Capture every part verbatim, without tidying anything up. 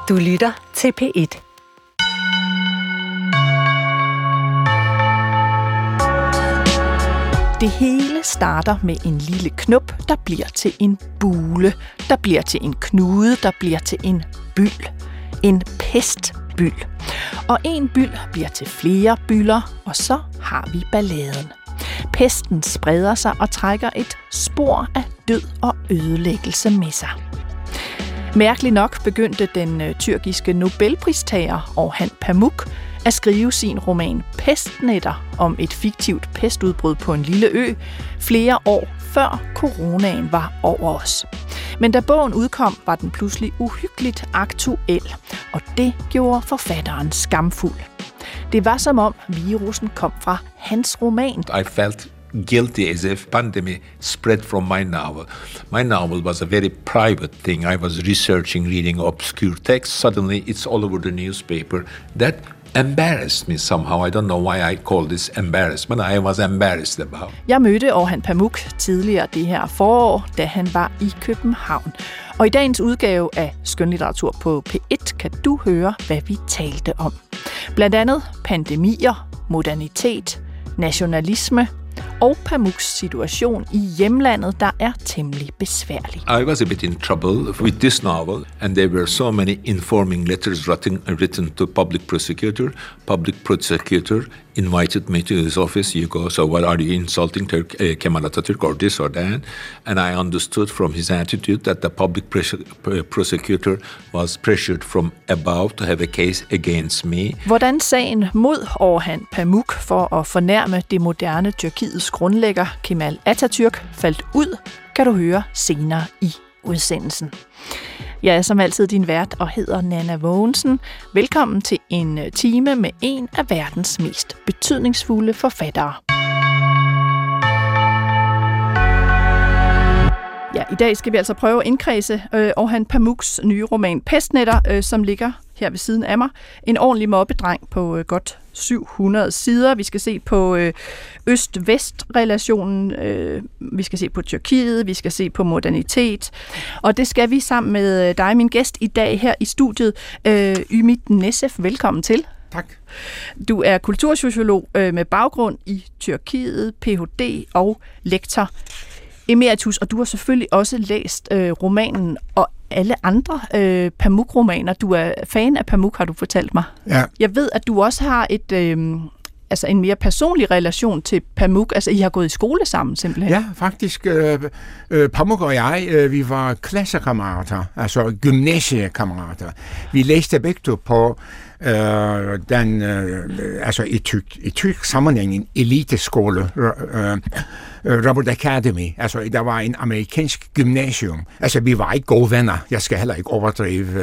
Du lytter til P et. Det hele starter med en lille knop, der bliver til en bule, der bliver til en knude, der bliver til en byld. En pestbyld. Og en byld bliver til flere bylder, og så har vi balladen. Pesten spreder sig og trækker et spor af død og ødelæggelse med sig. Mærkeligt nok begyndte den tyrkiske Nobelpristager Orhan Pamuk at skrive sin roman Pestnetter om et fiktivt pestudbrud på en lille ø flere år før coronaen var over os. Men da bogen udkom, var den pludselig uhyggeligt aktuel, og det gjorde forfatteren skamfuld. Det var som om virussen kom fra hans roman. I felt guilty as if pandemic spread from my novel. My novel was a very private thing. I was researching, reading obscure texts. Suddenly it's all over the newspaper. That embarrassed me somehow. I don't know why I call this embarrassment. I was embarrassed about. Jeg mødte Orhan Pamuk tidligere det her forår, da han var i København. Og i dagens udgave af Skønlitteratur på P et kan du høre, hvad vi talte om. Blandt andet pandemier, modernitet, nationalisme og Pamuks situation i hjemlandet, der er temmelig besværlig. I was a bit in trouble with this novel, and there were so many informing letters written, written to public prosecutor. Public prosecutor invited me to his office. You go, so what are you insulting Turk, uh, Kemal Atatürk or this or that? And I understood from his attitude that the public pres- prosecutor was pressured from above to have a case against me. Hvordan sagen mod Orhan Pamuk for at fornærme det moderne Tyrkiets grundlægger Kemal Atatürk faldt ud, kan du høre senere i udsendelsen. Jeg er som altid din vært og hedder Nanna Vågensen. Velkommen til en time med en af verdens mest betydningsfulde forfattere. Ja, i dag skal vi altså prøve at indkredse øh, Orhan Pamuks nye roman Pestnetter, øh, som ligger her ved siden af mig. En ordentlig mobbedreng på øh, godt syv hundrede sider. Vi skal se på øh, øst-vest-relationen, øh, vi skal se på Tyrkiet, vi skal se på modernitet, og det skal vi sammen med dig, min gæst i dag her i studiet, øh, Ümit Necef. Velkommen til. Tak. Du er kultursociolog øh, med baggrund i Tyrkiet, P H D og lektor emeritus, og du har selvfølgelig også læst øh, romanen og alle andre øh, Pamuk-romaner. Du er fan af Pamuk, har du fortalt mig. Ja. Jeg ved, at du også har et, øh, altså en mere personlig relation til Pamuk. Altså, I har gået i skole sammen, simpelthen. Ja, faktisk. Øh, øh, Pamuk og jeg, øh, vi var klassekammerater, altså gymnasiekammerater. Vi læste begge to på øh, den, øh, altså i tyk, i tyk sammenhæng en eliteskole, øh, Robert Academy. Altså, der var en amerikansk gymnasium. Altså, vi var ikke gode venner. Jeg skal heller ikke overdrive.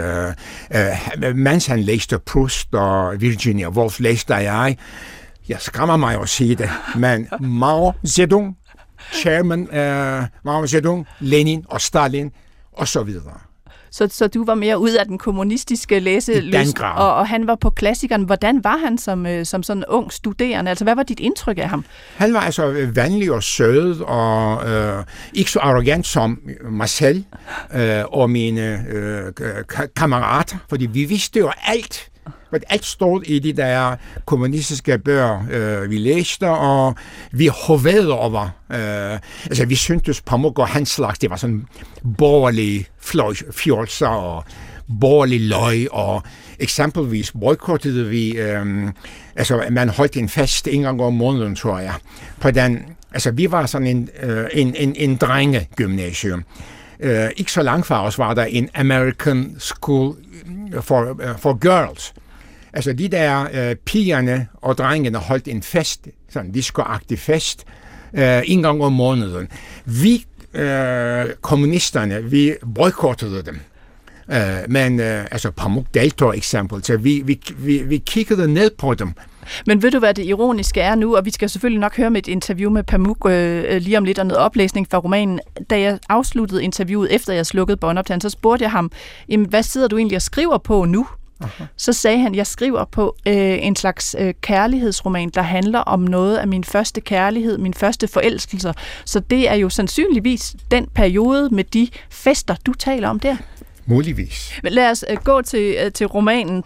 Øh, øh, mens han læste Proust og Virginia Woolf, læste jeg. Jeg skræmmer mig at sige det, men Mao Zedong, chairman uh, Mao Zedong, Lenin og Stalin, og så videre. Så, så du var mere ud af den kommunistiske læselyst, og, og han var på klassikeren. Hvordan var han som, som sådan ung studerende? Altså, hvad var dit indtryk af ham? Han var altså venlig og sød, og øh, ikke så arrogant som mig selv øh, og mine øh, kammerater, fordi vi vidste jo alt. Alt stod i de der kommunistiske bøger, øh, vi læste, og vi hovedede over. Øh, altså, vi syntes Pamuk og hans slags, det var sådan borgerlige fjolser og borgerlig løg, og eksempelvis boykottede vi, øh, altså, man holdt en fest en gang om måneden, tror jeg, på den, altså, vi var sådan en, øh, en, en, en drengegymnasium. Øh, ikke så langt fra os var der en American School for, uh, for Girls. Altså de der øh, pigerne og drengene holdt en fest, sådan en disco-agtig fest, øh, en gang om måneden. Vi, øh, kommunisterne, vi boykottede dem. Øh, men øh, altså Pamuk deltog eksempel, så vi, vi, vi, vi kiggede ned på dem. Men ved du, hvad det ironiske er nu? Og vi skal selvfølgelig nok høre med et interview med Pamuk øh, lige om lidt, og noget oplæsning fra romanen. Da jeg afsluttede interviewet, efter jeg slukkede båndoptageren, så spurgte jeg ham, hvad sidder du egentlig og skriver på nu? Aha. Så sagde han, jeg skriver på øh, en slags øh, kærlighedsroman, der handler om noget af min første kærlighed, min første forelskelser. Så det er jo sandsynligvis den periode med de fester, du taler om der. Muligvis. Men lad os uh, gå til, uh, til romanen.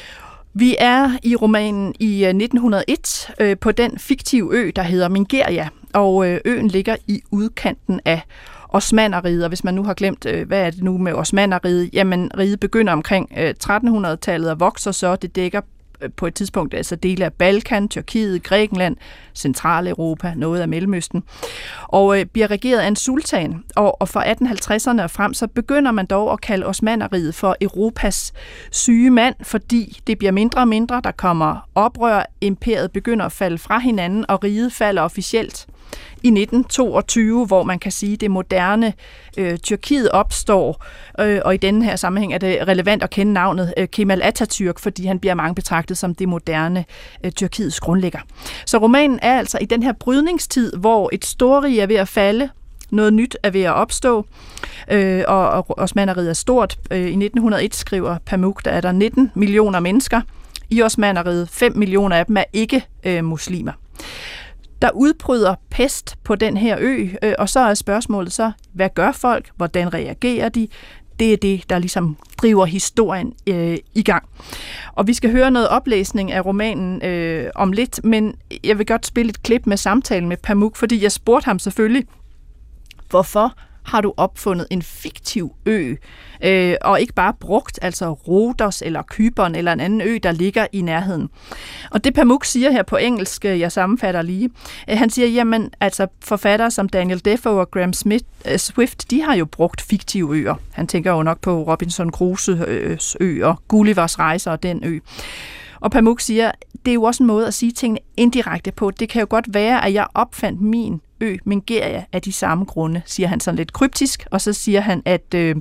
Vi er i romanen i uh, nitten hundrede og et uh, på den fiktive ø, der hedder Mingeria, og uh, øen ligger i udkanten af Osmannerriget, og hvis man nu har glemt, uh, hvad er det nu med Osmannerriget, jamen riget begynder omkring uh, tretten hundrede-tallet og vokser så, det dækker på et tidspunkt altså dele af Balkan, Tyrkiet, Grækenland, Centraleuropa, noget af Mellemøsten, og øh, bliver regeret af en sultan, og, og fra atten halvtredserne og frem, så begynder man dog at kalde Osmannerriget for Europas syge mand, fordi det bliver mindre og mindre, der kommer oprør, imperiet begynder at falde fra hinanden, og riget falder officielt i nitten toogtyve, hvor man kan sige, at det moderne øh, Tyrkiet opstår, øh, og i denne her sammenhæng er det relevant at kende navnet øh, Kemal Atatürk, fordi han bliver mange betragtet som det moderne øh, Tyrkiets grundlægger. Så romanen er altså i den her brydningstid, hvor et storrige er ved at falde, noget nyt er ved at opstå, øh, og, og Osmannerriget er stort. Øh, I nitten hundrede og et skriver Pamuk, der er der nitten millioner mennesker. I Osmannerriget, fem millioner af dem er ikke øh, muslimer. Der udbryder pest på den her ø, øh, og så er spørgsmålet så, hvad gør folk? Hvordan reagerer de? Det er det, der ligesom driver historien øh, i gang. Og vi skal høre noget oplæsning af romanen øh, om lidt, men jeg vil godt spille et klip med samtalen med Pamuk, fordi jeg spurgte ham selvfølgelig, hvorfor har du opfundet en fiktiv ø, øh, og ikke bare brugt, altså Rhodos eller Cypern eller en anden ø, der ligger i nærheden. Og det Pamuk siger her på engelsk, jeg sammenfatter lige, øh, han siger, jamen altså forfattere som Daniel Defoe og Graham Smith, øh, Swift, de har jo brugt fiktive øer. Han tænker jo nok på Robinson Crusoes ø og Gullivers rejser og den ø. Og Pamuk siger, det er jo også en måde at sige tingene indirekte på. Det kan jo godt være, at jeg opfandt min ø, Mingeria, af de samme grunde, siger han sådan lidt kryptisk, og så siger han, at øh,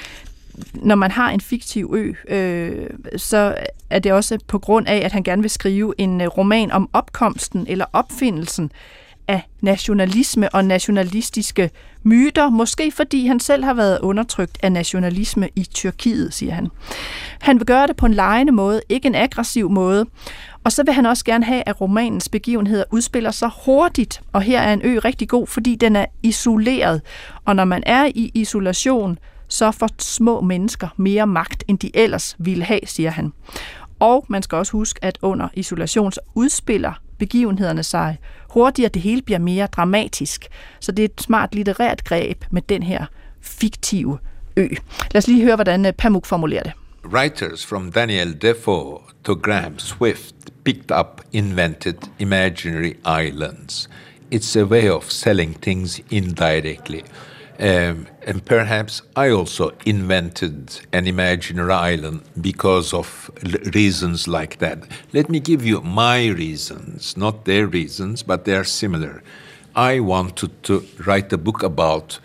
når man har en fiktiv ø, øh, så er det også på grund af, at han gerne vil skrive en øh, roman om opkomsten eller opfindelsen af nationalisme og nationalistiske myter, måske fordi han selv har været undertrykt af nationalisme i Tyrkiet, siger han. Han vil gøre det på en legende måde, ikke en aggressiv måde, og så vil han også gerne have, at romanens begivenheder udspiller sig hurtigt, og her er en ø rigtig god, fordi den er isoleret, og når man er i isolation, så får små mennesker mere magt, end de ellers ville have, siger han. Og man skal også huske, at under isolation så udspiller begivenhederne sig hurtigere, det hele bliver mere dramatisk. Så det er et smart litterært greb med den her fiktive ø. Lad os lige høre, hvordan Pamuk formulerer det. Writers from Daniel Defoe to Graham Swift picked up invented imaginary islands. It's a way of selling things indirectly. Um, and perhaps I also invented an imaginary island because of l- reasons like that. Let me give you my reasons, not their reasons, but they are similar. I wanted to write a book about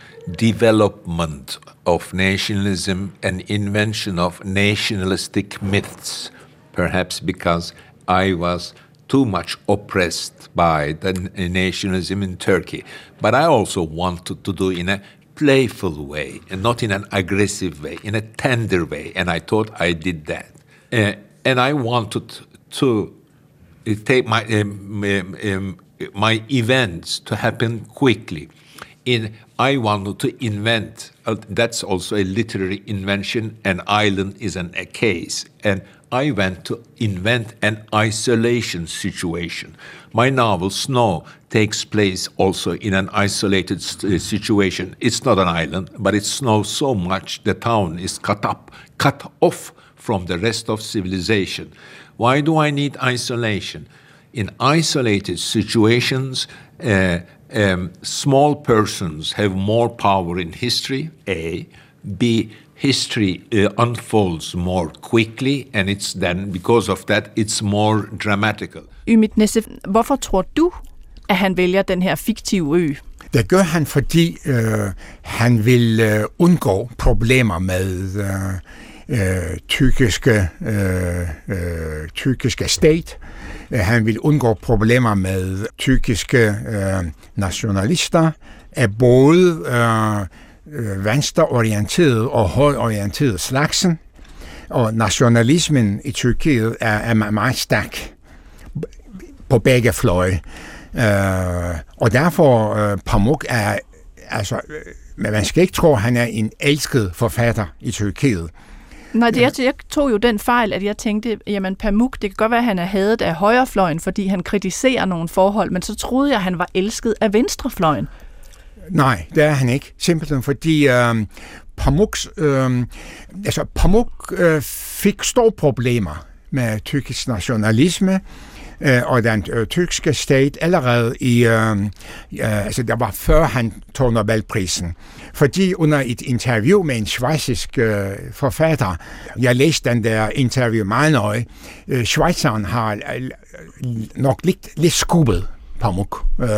development of nationalism and invention of nationalistic myths, perhaps because I was too much oppressed by the nationalism in Turkey. But I also wanted to do in a playful way and not in an aggressive way, in a tender way, and I thought I did that. Uh, and I wanted to uh, take my um, um, um, my events to happen quickly. In I wanted to invent. Uh, that's also a literary invention. An island is an, a case, and I went to invent an isolation situation. My novel Snow takes place also in an isolated st- situation. It's not an island, but it snows so much the town is cut up, cut off from the rest of civilization. Why do I need isolation? In isolated situations, uh, um, small persons have more power in history, A. B. History uh, unfolds more quickly, and it's then, because of that, it's more dramatical. Ümit Necef, hvorfor tror du, at han vælger den her fiktive ø? Det gør han, fordi øh, han vil øh, undgå problemer med øh, øh, tyrkiske, øh, øh, tyrkiske stat. Han vil undgå problemer med tyrkiske øh, nationalister af både øh, venstreorienteret og højorienteret slagsen, og nationalismen i Tyrkiet er, er meget stærk på begge fløje. Uh, og derfor uh, Pamuk er altså men man skal ikke tro, at han er en elsket forfatter i Tyrkiet. Nej, det, jeg, jeg tog jo den fejl, at jeg tænkte, jamen Pamuk, det kan godt være, at han er hadet af højrefløjen, fordi han kritiserer nogle forhold, men så troede jeg, at han var elsket af venstrefløjen. Nej, det er han ikke. Simpelthen fordi øh, Pamuks, øh, altså Pamuk øh, fik store problemer med tyrkisk nationalisme øh, og den øh, tyrkiske stat allerede i, øh, øh, altså der var før han tog Nobelprisen. Fordi under et interview med en schweizisk øh, forfatter, jeg læste den der interview meget nøje, øh, schweizeren har øh, nok lidt, lidt skubbet Pamuk. Øh,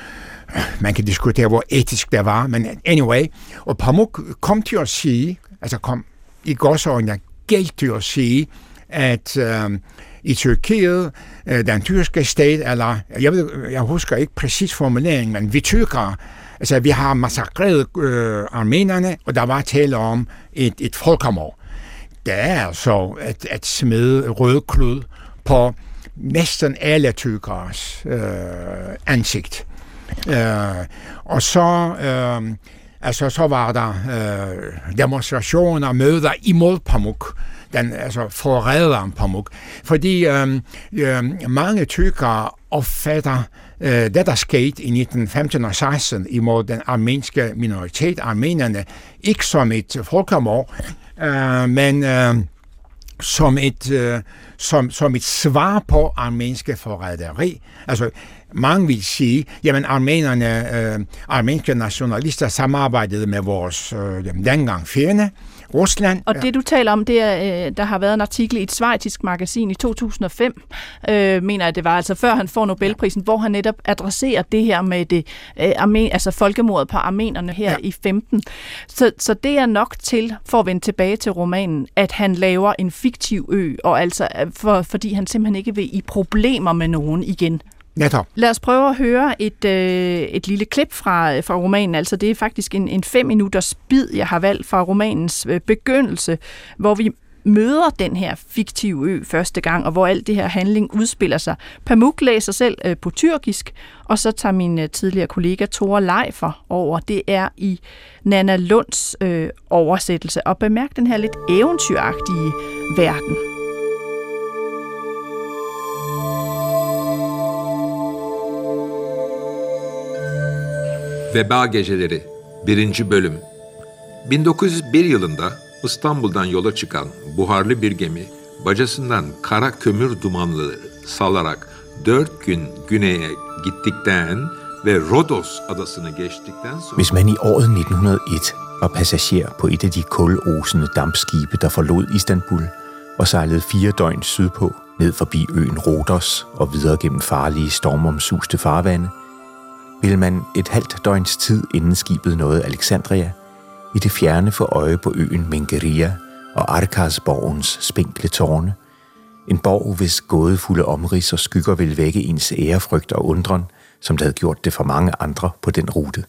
man kan diskutere, hvor etisk det var, men anyway. Og Pamuk kom til at sige, altså kom i gåseøjne galt til at sige, at øh, i Tyrkiet, øh, den tyrkiske stat, eller jeg, ved, jeg husker ikke præcis formuleringen, men vi tyrkere, altså vi har massakreret øh, armenerne, og der var tale om et, et folkemord. Det er altså at, at smide røde klud på næsten alle tyrkeres øh, ansigt. Øh, og så, øh, altså, så var der øh, demonstrationer, møder imod Pamuk, den altså forræderen Pamuk, fordi øh, øh, mange tyrkere opfatter øh, det, der skete i nitten femten og seksten imod den armenske minoritet, armenerne, ikke som et folkemord, øh, men øh, som et øh, som, som et svar på armenske forræderi. Altså, mange vil sige, jamen armenerne, øh, armenske nationalister samarbejdede med vores øh, dengang fjende, Rusland. Og det du taler om, det er, øh, der har været en artikel i et schweizisk magasin i to tusind og fem, øh, mener jeg det var, altså før han får Nobelprisen, ja. Hvor han netop adresserer det her med det, øh, armen, altså folkemordet på armenerne her ja. i femten. Så, så det er nok til, for at vende tilbage til romanen, at han laver en fiktiv ø, og altså for, fordi han simpelthen ikke vil i problemer med nogen igen. Netop. Lad os prøve at høre et, øh, et lille klip fra, fra romanen. Altså det er faktisk en, en fem minutters bid, jeg har valgt fra romanens øh, begyndelse, hvor vi møder den her fiktive ø første gang, og hvor alt det her handling udspiller sig. Pamuk læser selv øh, på tyrkisk, og så tager min øh, tidligere kollega Tore Leifer over. Det er i Nanna Lunds øh, oversættelse. Og bemærk den her lidt eventyragtige verden. Veba Geceleri birinci bölüm. bin dokuz yüz bir yılında İstanbul'dan yola çıkan buharlı bir gemi bacasından kara kömür dumanları salarak dört gün güneye gittikten ve Rodos adasını geçtikten sonra... Hvis man i året nitten hundrede og et var passager på et af de kulosende dampskibe, der forlod Istanbul og sejlede fire døgn sydpå ned forbi øen Rodos og videre gennem farlige stormomsuste farvande, ville man et halvt døgns tid inden skibet nåede Alexandria i det fjerne få øje på øen Mengeria og Arkasborgens spinkle tårne, en borg, hvis gådefulde omrids og skygger ville vække ens ærefrygt og undren, som det havde gjort det for mange andre på den rute.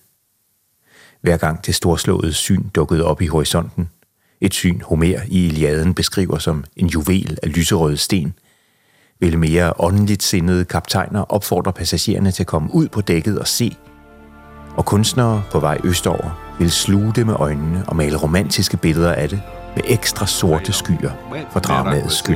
Hver gang det storslåede syn dukkede op i horisonten, et syn Homer i Iliaden beskriver som en juvel af lyserøde sten, ville mere åndeligt sindede kaptajner opfordre passagererne til at komme ud på dækket og se, og kunstnere på vej østover ville sluge det med øjnene og male romantiske billeder af det med ekstra sorte skyer for dramaets skyld.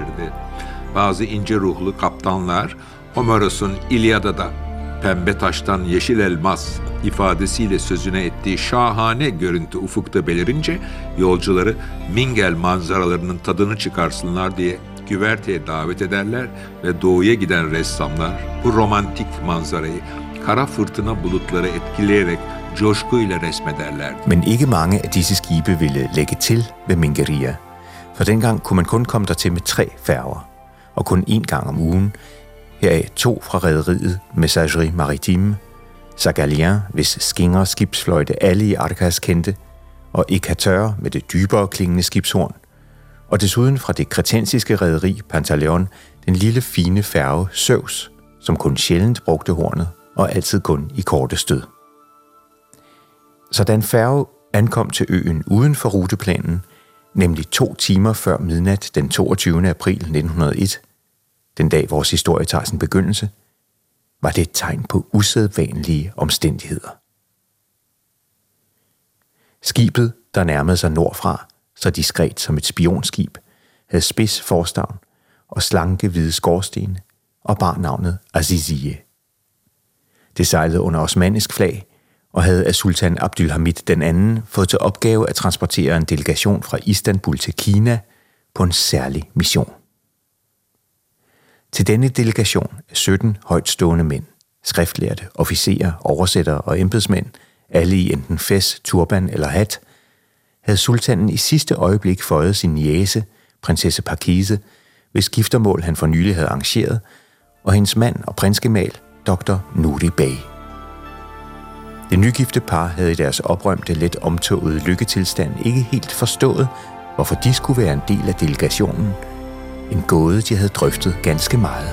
Bazı ince ruhlu kaptanlar Homeros'un İlyada'da pembe taştan yeşil elmas ifadesiyle sözüne ettiği şahane görüntü ufukta belirince yolcuları Mingel manzaralarının tadını çıkarsınlar diye güverteye davet ederler ve doğuya giden ressamlar bu romantik manzarayı kara fırtına bulutları etkileyerek coşkuyla resmederlerdi. Men ikke mange af disse skibe ville lægge til ved Mengeria, for dengang kunne man kun komme dertil med tre færger, og kun én gang om ugen, heraf to fra rederiet Messagerie Maritime, Sagalien, hvis skinger skibsfløjte alle i Arkas kendte, og Ekateur med det dybere klingende skibshorn, og desuden fra det kretensiske rederi Pantaleon den lille fine færge Zeus, som kun sjældent brugte hornet og altid kun i korte stød. Så da en færge ankom til øen uden for ruteplanen, nemlig to timer før midnat den toogtyvende april nitten hundrede og et, den dag vores historie tager sin begyndelse, var det et tegn på usædvanlige omstændigheder. Skibet, der nærmede sig nordfra, så diskret som et spionskib, havde spids forstavn og slanke hvide skorstene og bar navnet Aziziye. Det sejlede under osmannisk flag og havde af sultan Abdülhamid den anden fået til opgave at transportere en delegation fra Istanbul til Kina på en særlig mission. Til denne delegation af sytten højtstående mænd, skriftlærte, officerer, oversættere og embedsmænd, alle i enten fes, turban eller hat, havde sultanen i sidste øjeblik føjet sin niece, prinsesse Pakize, hvis giftermål han for nylig havde arrangeret, og hendes mand og prinsgemal, doktor Nuri Bey. Det nygifte par havde i deres oprømte, let omtågede lykketilstand ikke helt forstået, hvorfor de skulle være en del af delegationen, en gåde, de havde drøftet ganske meget.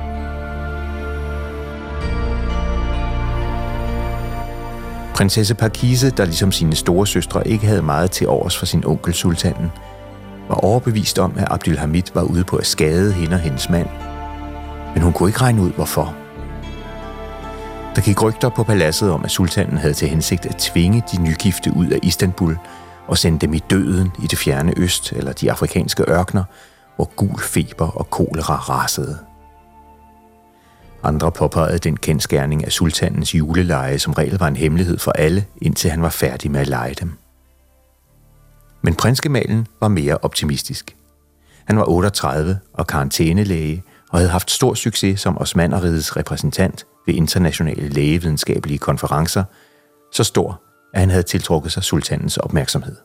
Prinsesse Pakize, der ligesom sine store søstre ikke havde meget til overs for sin onkel sultanen, var overbevist om, at Abdülhamid var ude på at skade hende og hendes mand. Men hun kunne ikke regne ud, hvorfor. Der gik rygter på paladset om, at sultanen havde til hensigt at tvinge de nygifte ud af Istanbul og sende dem i døden i det fjerne øst eller de afrikanske ørkner, hvor gul feber og kolera rasede. Andre påpegede den kendsgerning af sultanens juleleje, som regel var en hemmelighed for alle, indtil han var færdig med at lege dem. Men prinsgemalen var mere optimistisk. Han var otteogtredive og karantænelæge og havde haft stor succes som Osmannerrigets repræsentant ved internationale lægevidenskabelige konferencer, så stor, at han havde tiltrukket sig sultanens opmærksomhed.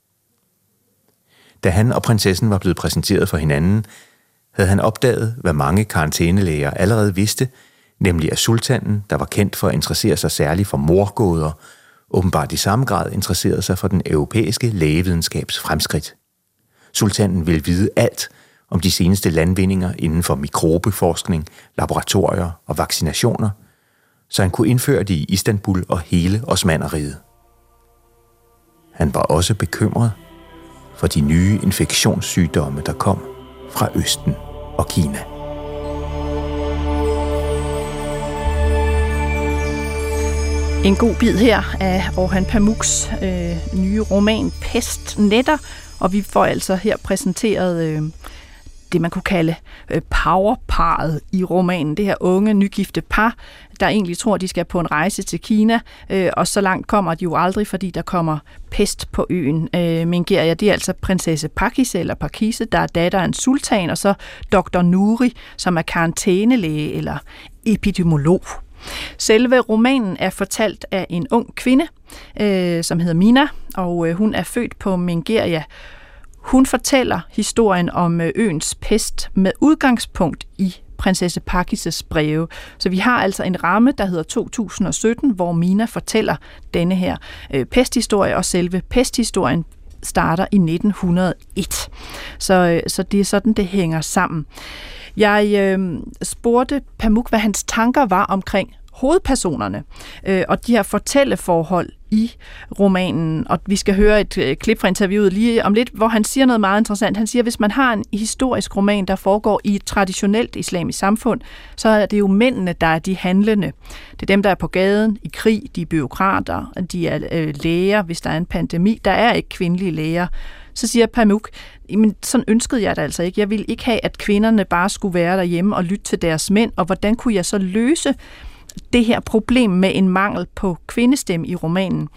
Da han og prinsessen var blevet præsenteret for hinanden, havde han opdaget, hvad mange karantænelæger allerede vidste, nemlig at sultanen, der var kendt for at interessere sig særligt for mordgåder, åbenbart i samme grad interesserede sig for den europæiske lægevidenskabs fremskridt. Sultanen ville vide alt om de seneste landvindinger inden for mikrobeforskning, laboratorier og vaccinationer, så han kunne indføre det i Istanbul og hele Osmannerriget. Han var også bekymret for de nye infektionssygdomme, der kom fra Østen og Kina. En god bid her af Orhan Pamuks øh, nye roman Pest Nætter, og vi får altså her præsenteret øh, det, man kunne kalde øh, powerparet i romanen. Det her unge, nygifte par, der egentlig tror, de skal på en rejse til Kina, øh, og så langt kommer de jo aldrig, fordi der kommer pest på øen. Øh, Mingeria, det er altså prinsesse Pakize, eller Pakize, der er datter af en sultan, og så doktor Nuri, som er karantænelæge eller epidemiolog. Selve romanen er fortalt af en ung kvinde, øh, som hedder Mina, og øh, hun er født på Mingeria. Hun fortæller historien om øh, øens pest med udgangspunkt i prinsesse Pakizes breve. Så vi har altså en ramme, der hedder to tusind og sytten, hvor Mina fortæller denne her øh, pesthistorie, og selve pesthistorien starter i nitten hundrede og et. Så, øh, så det er sådan, det hænger sammen. Jeg øh, spurgte Pamuk, hvad hans tanker var omkring hovedpersonerne øh, og de her fortælleforhold i romanen. Og vi skal høre et øh, klip fra interviewet lige om lidt, hvor han siger noget meget interessant. Han siger, at hvis man har en historisk roman, der foregår i et traditionelt islamisk samfund, så er det jo mændene, der er de handlende. Det er dem, der er på gaden, i krig, de er bureaukrater, de er øh, læger, hvis der er en pandemi. Der er ikke kvindelige læger. Så siger Pamuk, men sådan ønskede jeg det altså ikke. Jeg ville ikke have, at kvinderne bare skulle være derhjemme og lytte til deres mænd, og hvordan kunne jeg så løse det her problem med en mangel på kvindestemme i romanen?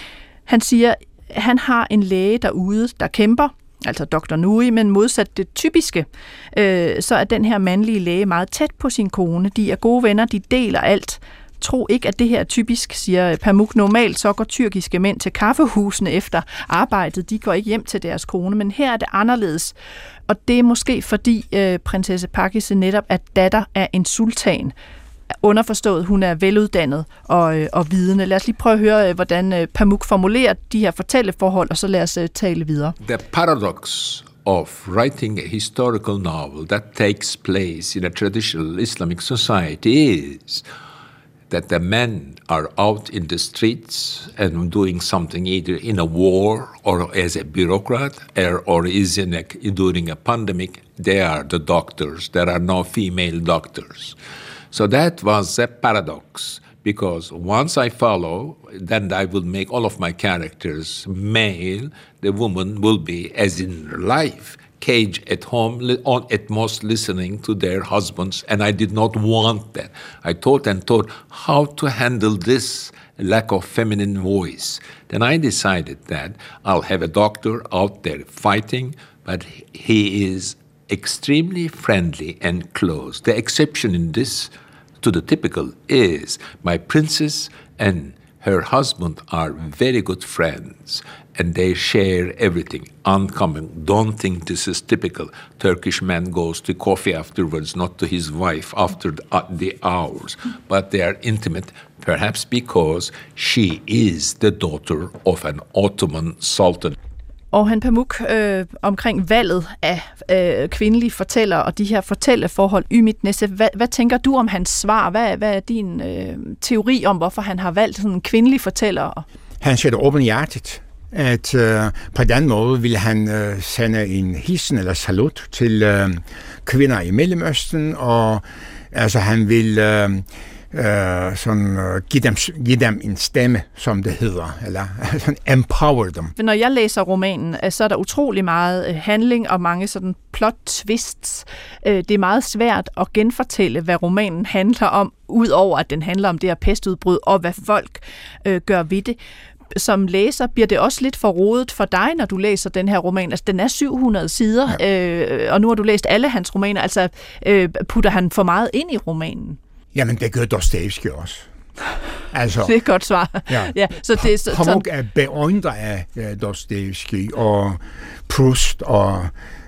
Han siger, at han har en læge derude, der kæmper, altså doktor Nuri, men modsat det typiske, øh, så er den her mandlige læge meget tæt på sin kone. De er gode venner, de deler alt. Tro ikke, at det her er typisk, siger Pamuk. Normalt så går tyrkiske mænd til kaffehusene efter arbejdet. De går ikke hjem til deres kone, men her er det anderledes. Og det er måske fordi øh, prinsesse Pakize netop er datter af en sultan. Underforstået, hun er veluddannet og, øh, og vidende. Lad os lige prøve at høre, øh, hvordan øh, Pamuk formulerer de her fortælleforhold, og så lad os øh, tale videre. The paradox of writing a historical novel that takes place in a traditional Islamic society is that the men are out in the streets and doing something either in a war or as a bureaucrat or, or is in a, during a pandemic. They are the doctors. There are no female doctors. So that was a paradox because once I follow, then I will make all of my characters male. The woman will be, as in life, caged at home, li- on, at most listening to their husbands, and I did not want that. I thought and thought how to handle this lack of feminine voice. Then I decided that I'll have a doctor out there fighting, but he is extremely friendly and close. The exception in this to the typical is my princess and her husband are very good friends, and they share everything. Uncommon. Don't think this is typical. Turkish man goes to coffee afterwards, not to his wife after the, uh, the hours. But they are intimate, perhaps because she is the daughter of an Ottoman sultan. Og han Pamuk øh, omkring valget af øh, kvindelige fortællere og de her fortælleforhold, Ümit Necef, hvad, hvad tænker du om hans svar? Hvad, hvad er din øh, teori om, hvorfor han har valgt sådan en kvindelig fortæller? Han sætter åbenhjertet, at øh, på den måde vil han øh, sende en hilsen eller salut til øh, kvinder i Mellemøsten, og altså han vil øh, Uh, sådan uh, give dem give dem en stemme, som det hedder, eller sådan empower dem. Når jeg læser romanen, så er der utrolig meget handling og mange sådan plot twists. Det er meget svært at genfortælle, hvad romanen handler om, udover at den handler om det her pestudbrud og hvad folk øh, gør ved det. Som læser bliver det også lidt for rodet for dig, når du læser den her roman. Altså, den er syv hundrede sider, ja. øh, og nu har du læst alle hans romaner. Altså, øh, putter han for meget ind i romanen? Jamen, det gør Dostojevskij også. Altså, det er et godt svar. Ja. Ja, så det er så, Pamuk er beundret af uh, Dostojevskij og Proust og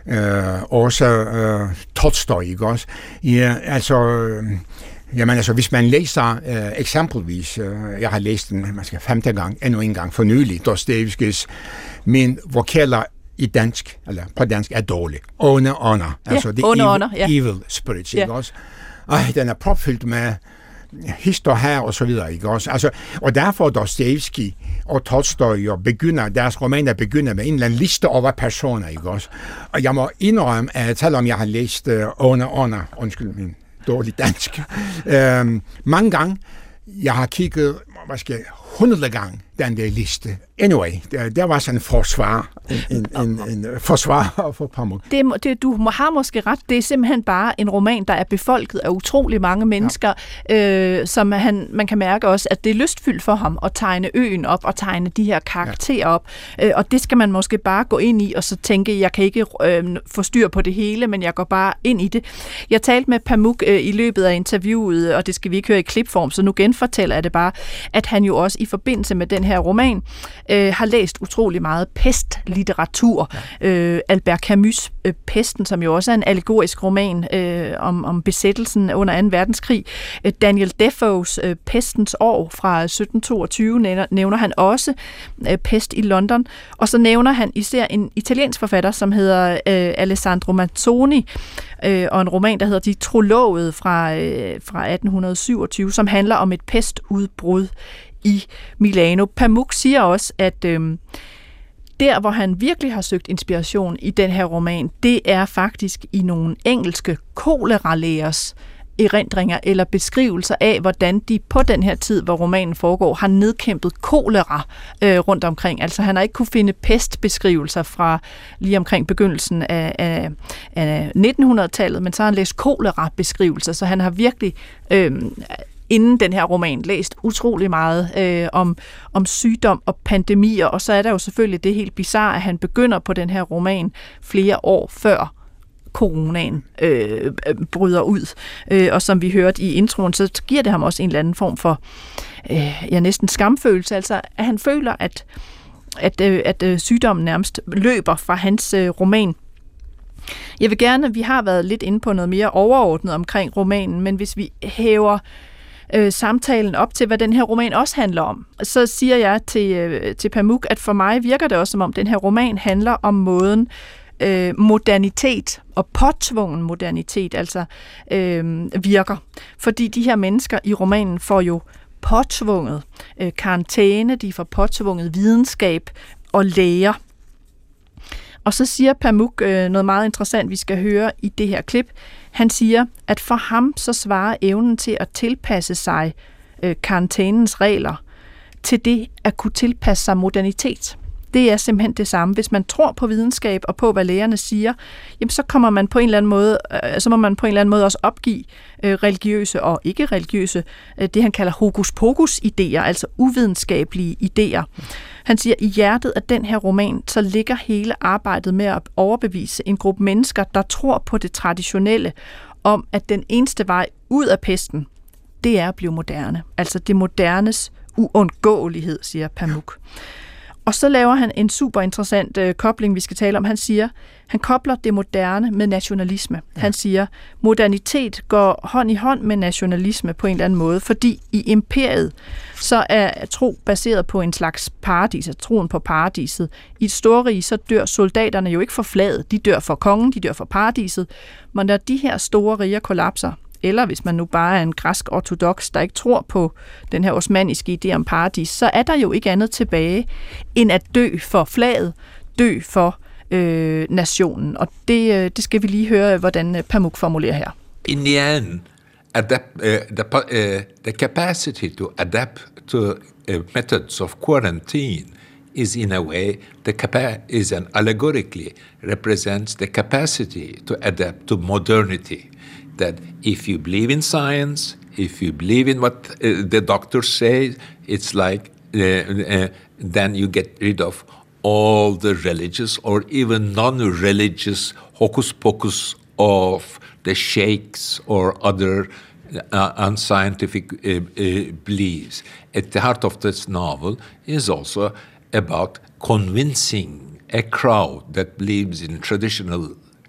uh, også uh, Tolstoj, ikke også? Ja, altså, uh, jamen, altså, hvis man læser uh, eksempelvis, uh, jeg har læst den man skal femte gang, endnu en gang for nylig, Dostojevskijs, men vokaler i dansk, eller på dansk, er dårlig. Onde ånder. Altså, ja, det onde evil, ånder, ja. evil spirits, ikke ja. også? Ej, den er propfyldt med hister her og så videre, ikke også? Altså, og derfor Dostojevskij og Tolstoj og begynder, deres romaner begynder med en eller anden liste over personer, ikke også? Og jeg må indrømme, at selvom jeg har læst uh, Onde ånder, undskyld min dårlig dansk, uh, mange gange, jeg har kigget, måske hundrede gange, den der liste. Anyway, der, der var sådan en forsvar, en, en, en, en forsvar for Pamuk. Det, det, du har måske ret, det er simpelthen bare en roman, der er befolket af utrolig mange mennesker, ja. øh, som han, man kan mærke også, at det er lystfyldt for ham at tegne øen op og tegne de her karakterer ja. op. Øh, og det skal man måske bare gå ind i og så tænke, jeg kan ikke øh, få styr på det hele, men jeg går bare ind i det. Jeg talte med Pamuk øh, i løbet af interviewet, og det skal vi ikke høre i klipform, så nu genfortæller jeg det bare, at han jo også i forbindelse med den her roman øh, har læst utrolig meget pestlitteratur. Ja. Øh, Albert Camus' øh, Pesten, som jo også er en allegorisk roman øh, om, om besættelsen under anden verdenskrig. Øh, Daniel Defoes øh, Pestens år fra sytten toogtyve nævner, nævner han også øh, Pest i London. Og så nævner han især en italiensk forfatter, som hedder øh, Alessandro Manzoni, øh, og en roman, der hedder De Trolovede fra, øh, fra atten syvogtyve, som handler om et pestudbrud i Milano. Pamuk siger også, at øh, der, hvor han virkelig har søgt inspiration i den her roman, det er faktisk i nogle engelske koleralægers erindringer eller beskrivelser af, hvordan de på den her tid, hvor romanen foregår, har nedkæmpet kolera øh, rundt omkring. Altså han har ikke kunne finde pestbeskrivelser fra lige omkring begyndelsen af, af, af nitten hundrede-tallet, men så har han læst kolera-beskrivelser, så han har virkelig øh, inden den her roman læst utrolig meget øh, om, om sygdom og pandemier, og så er der jo selvfølgelig det helt bizarre, at han begynder på den her roman flere år før coronaen øh, bryder ud. Øh, og som vi hørte i introen, så giver det ham også en eller anden form for øh, ja, næsten skamfølelse, altså at han føler, at, at, øh, at øh, sygdommen nærmest løber fra hans øh, roman. Jeg vil gerne, vi har været lidt inde på noget mere overordnet omkring romanen, men hvis vi hæver øh, samtalen op til, hvad den her roman også handler om, så siger jeg til, øh, til Pamuk, at for mig virker det også, som om den her roman handler om måden, øh, modernitet og påtvungen modernitet altså øh, virker. Fordi de her mennesker i romanen får jo påtvunget øh, karantæne, de får påtvunget videnskab og læger. Og så siger Pamuk øh, noget meget interessant, vi skal høre i det her klip. Han siger, at for ham så svarer evnen til at tilpasse sig øh, karantænens regler til det at kunne tilpasse sig modernitet. Det er simpelthen det samme. Hvis man tror på videnskab og på, hvad lægerne siger, jamen så kommer man på en eller anden måde, øh, så må man på en eller anden måde også opgive øh, religiøse og ikke-religiøse, øh, det han kalder hokus-pokus-idéer, altså uvidenskabelige idéer. Han siger, at i hjertet af den her roman, så ligger hele arbejdet med at overbevise en gruppe mennesker, der tror på det traditionelle, om at den eneste vej ud af pesten, det er at blive moderne. Altså det modernes uundgåelighed, siger Pamuk. Og så laver han en super interessant øh, kobling, vi skal tale om. Han siger, han kobler det moderne med nationalisme. Ja. Han siger, modernitet går hånd i hånd med nationalisme på en eller anden måde, fordi i imperiet, så er tro baseret på en slags paradis, altså troen på paradiset. I et storrige, så dør soldaterne jo ikke for flaget. De dør for kongen, de dør for paradiset. Men når de her store riger kollapser, eller hvis man nu bare er en græsk ortodoks, der ikke tror på den her osmanniske idé om paradis, så er der jo ikke andet tilbage, end at dø for flaget, dø for øh, nationen. Og det, det skal vi lige høre, hvordan Pamuk formulerer her. In the end, adapt, uh, the, uh, the capacity to adapt to uh, methods of quarantine is in a way, the capa- is an allegorically represents the capacity to adapt to modernity. That if you believe in science, if you believe in what uh, the doctors say, it's like uh, uh, then you get rid of all the religious or even non-religious hocus pocus of the sheikhs or other uh, unscientific uh, uh, beliefs. At the heart of this novel is also about convincing a crowd that believes in traditional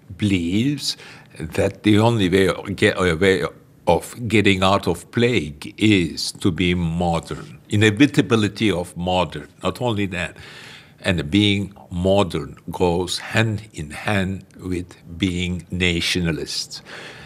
beliefs that the only way, get, uh, way of getting out of plague is to be modern. Inevitability of modern, not only that. And being modern goes hand in hand with being nationalist.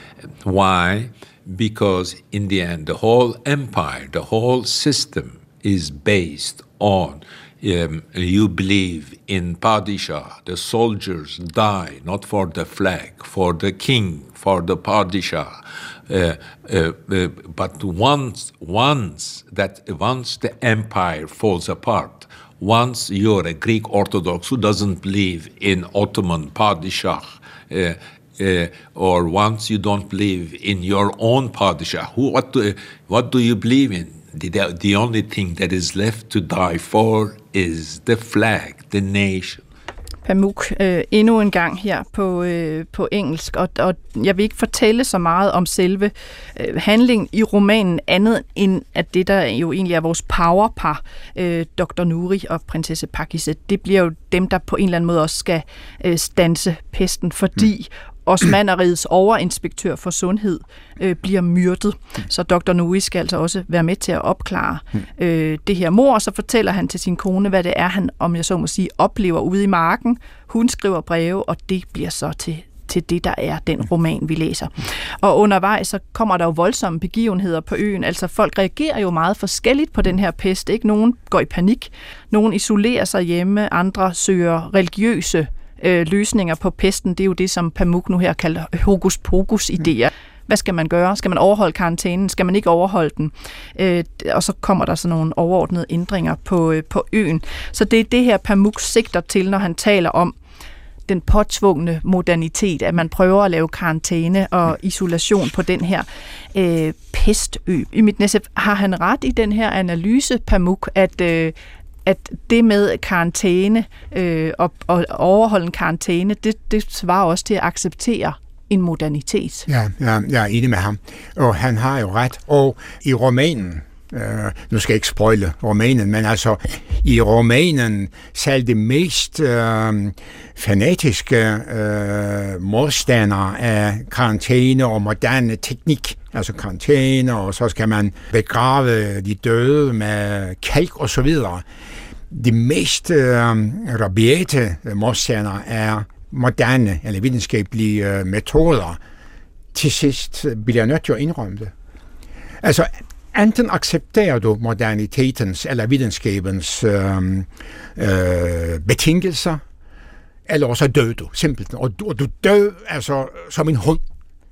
Why? Because in the end, the whole empire, the whole system is based on Um, you believe in Padishah, the soldiers die not for the flag, for the king, for the Padishah. Uh, uh, uh, but once, once that once the empire falls apart, once you're a Greek Orthodox who doesn't believe in Ottoman Padishah, uh, uh, or once you don't believe in your own Padishah, who, what do, what do you believe in? The, the only thing that is left to die for is the flag, the nation. Pamuk, øh, endnu en gang her på, øh, på engelsk, og, og jeg vil ikke fortælle så meget om selve øh, handlingen i romanen, andet end at det, der jo egentlig er vores powerpar, øh, doktor Nouri og prinsesse Pakiset, det bliver jo dem, der på en eller anden måde også skal øh, standse pesten, fordi mm. Osmannerrigets overinspektør for sundhed øh, bliver myrdet. Så doktor Nouri skal altså også være med til at opklare øh, det her mord, og så fortæller han til sin kone, hvad det er, han, om jeg så må sige, oplever ude i marken. Hun skriver breve, og det bliver så til, til det, der er den roman, vi læser. Og undervejs, så kommer der jo voldsomme begivenheder på øen. Altså folk reagerer jo meget forskelligt på den her pest. Ikke? Nogen går i panik, nogen isolerer sig hjemme, andre søger religiøse Øh, løsninger på pesten. Det er jo det, som Pamuk nu her kalder hokus-pokus-idéer. Hvad skal man gøre? Skal man overholde karantænen? Skal man ikke overholde den? Øh, og så kommer der sådan nogle overordnede ændringer på, øh, på øen. Så det er det her, Pamuk sigter til, når han taler om den påtvungne modernitet, at man prøver at lave karantæne og isolation på den her øh, pestø. I mit næste har han ret i den her analyse, Pamuk, at øh, at det med karantæne øh, og, og overholde en karantæne, det, det svarer også til at acceptere en modernitet. Ja, ja, jeg er enig med ham, og han har jo ret. Og i romanen, øh, nu skal jeg ikke spoile romanen, men altså i romanen, selv det mest øh, fanatiske øh, modstandere af karantæne og moderne teknik, altså karantæne, og så skal man begrave de døde med kalk og så videre. De mest øh, rabiate modstandere er moderne eller videnskabelige øh, metoder. Til sidst bliver jeg nødt til at indrømme det. Altså, enten accepterer du modernitetens eller videnskabens øh, øh, betingelser, eller også dør du simpelthen. Og du, og du dør altså som en hund.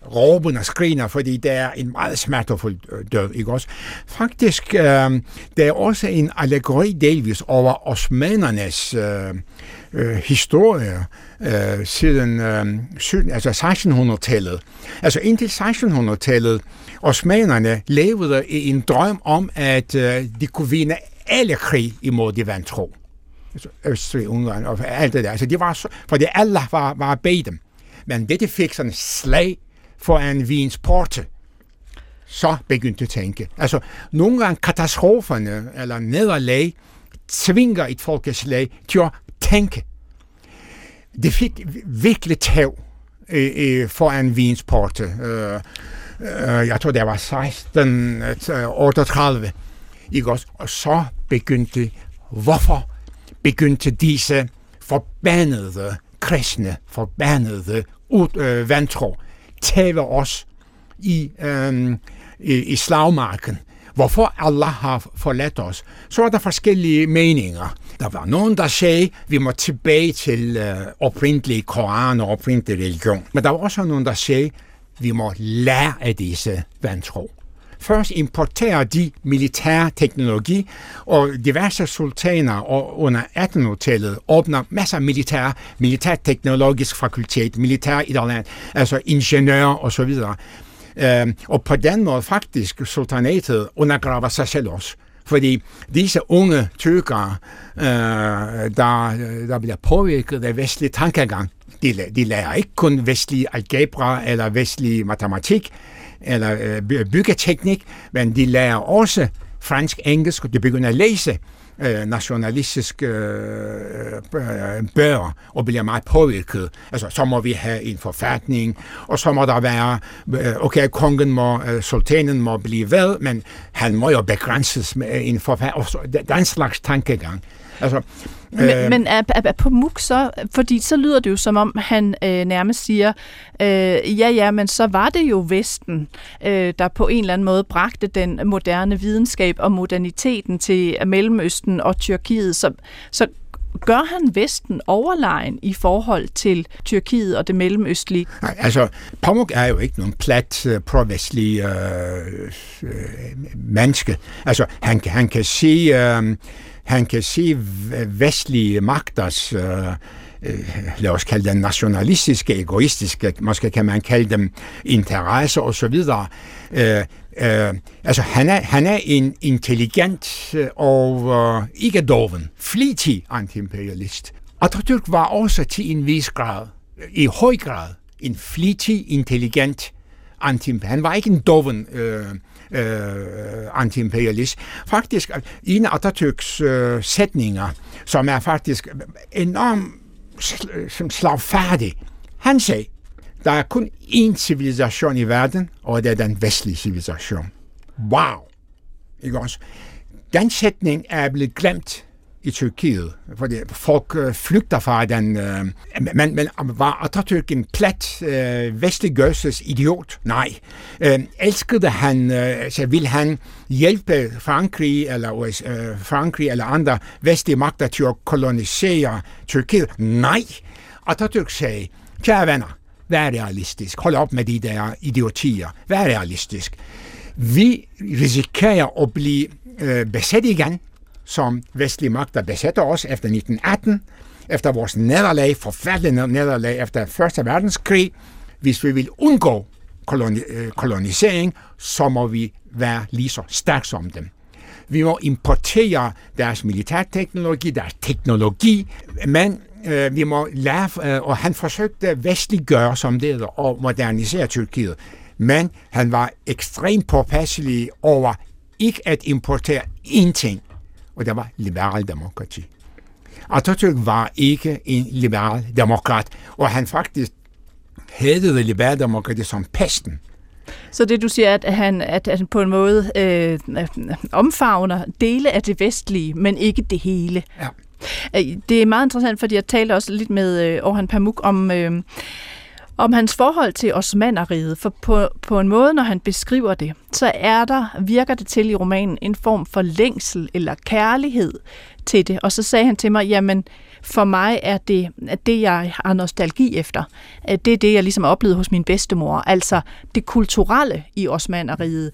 råben og skriner, fordi det er en meget smertefuld død, ikke også? Faktisk, øh, der er også en allegori delvis over osmanernes øh, øh, historie øh, siden øh, sytten, altså sekstenhundredetallet. Altså indtil sekstenhunderetallet, osmanerne levede i en drøm om, at øh, de kunne vinde alle krig imod de vantro. Altså Østrig, Ungarn og alt det der. Altså, de var så, fordi Allah var, var bag dem. Men dette fik sådan slag foran Wiens porte. Så begyndte at tænke. Altså, nogle gange katastroferne eller nederlag tvinger et folkeslag til at tænke. Det fik virkelig tav øh, foran Wiens porte. Øh, øh, jeg tror, det var seksten otteogtredive. Ikke også? Og så begyndte, hvorfor begyndte disse forbandede kristne, forbandede øh, vantro, tæve os i, øh, i, i slagmarken. Hvorfor Allah har forladt os? Så er der forskellige meninger. Der var nogen, der sagde, vi må tilbage til øh, oprindelig Koran og oprindelig religion. Men der var også nogen, der sagde, vi må lære af disse vantro. Først importerer de militær teknologi, og diverse sultaner under attenhundredetallet åbner masser af militær, militærteknologisk fakultet, militær i et land, altså ingeniører osv. Øhm, og på den måde faktisk sultanatet undergraver sig selv også. Fordi disse unge tyrkere, øh, der, der bliver påvirket af vestlig tankegang, de, de lærer ikke kun vestlig algebra eller vestlig matematik, eller øh, byggeteknik, men de lærer også fransk, engelsk, og de begynder at læse øh, nationalistiske øh, bøger, og bliver meget påvirket. Altså, så må vi have en forfatning, og så må der være, øh, okay, kongen må, øh, sultanen må blive ved, men han må jo begrænses med en forfatning, og den slags tankegang. Altså, Men, øh, men er, er, er Pamuk så, fordi så lyder det jo som om han øh, nærmest siger, øh, ja ja, men så var det jo Vesten, øh, der på en eller anden måde bragte den moderne videnskab og moderniteten til Mellemøsten og Tyrkiet, så, så gør han Vesten overlegen i forhold til Tyrkiet og det mellemøstlige? Nej, altså Pamuk er jo ikke nogen plat uh, pro-vestlig øh, øh, menneske. Altså han, han kan sige... Øh, Han kan se vestlige magters, øh, lad os kalde dem nationalistiske, egoistiske, måske kan man kalde dem interesser osv. Øh, øh, altså han er, han er en intelligent og øh, ikke doven, flittig antiimperialist. Atatürk var også til en vis grad, i høj grad, en flittig, intelligent antiimperialist. Han var ikke en doven øh, Uh, antiimperialist. Faktisk, en af Atatürks uh, sætninger, som er faktisk enormt sl- slagfærdig, han sagde, der er kun én civilisation i verden, og det er den vestlige civilisation. Wow! Ikke også? Den sætning er blevet glemt i Tyrkiet, fordi folk øh, flygter fra den. Øh, men, men var Atatürk en plat øh, vestliggørelses idiot? Nej. Øh, elskede han, øh, så ville han hjælpe Frankrig eller, øh, Frankrig eller andre vestlige magter til at kolonisere Tyrkiet? Nej. Atatürk sagde, kære venner, vær realistisk. Hold op med de der idiotier. Vær realistisk. Vi risikerer at blive øh, besat igen, som vestlige magter besætter os efter nitten atten, efter vores nederlag, forfærdelige nederlag efter første verdenskrig. Hvis vi vil undgå koloni- kolonisering, så må vi være lige så stærke som dem. Vi må importere deres militærteknologi, deres teknologi, men øh, vi må lære, øh, og han forsøgte vestliggøre som det hedder, og modernisere Tyrkiet. Men han var ekstremt påpasselig over ikke at importere ingenting, og det var liberal demokrati. Atatürk var ikke en liberal demokrat, og han faktisk hævede liberal demokrati som pesten. Så det du siger, at han, at han på en måde øh, omfavner dele af det vestlige, men ikke det hele. Ja. Det er meget interessant, fordi jeg talte også lidt med øh, Orhan Pamuk om... Øh, om hans forhold til Osmannerriget, for på, på en måde, når han beskriver det, så er der, virker det til i romanen, en form for længsel eller kærlighed til det. Og så sagde han til mig, jamen for mig er det, at det, jeg har nostalgi efter, det er det, jeg ligesom oplevede hos min bedstemor. Altså det kulturelle i Osmannerriget,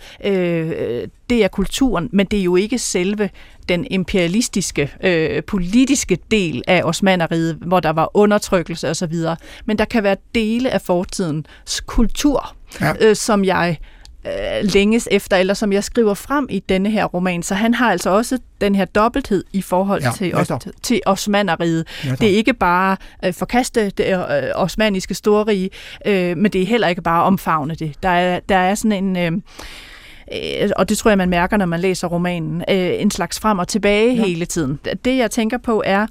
øh, det er kulturen, men det er jo ikke selve den imperialistiske, øh, politiske del af Osmannerriget, hvor der var undertrykkelse osv. Men der kan være dele af fortidens kultur, ja. øh, som jeg øh, længes efter, eller som jeg skriver frem i denne her roman. Så han har altså også den her dobbelthed i forhold ja, til, os, til Osmannerriget. Ja, det er ikke bare øh, forkaste det øh, osmaniske storrige, øh, men det er heller ikke bare omfavne det. Der er, der er sådan en... Øh, og det tror jeg, man mærker, når man læser romanen, en slags frem og tilbage ja. hele tiden. Det, jeg tænker på, er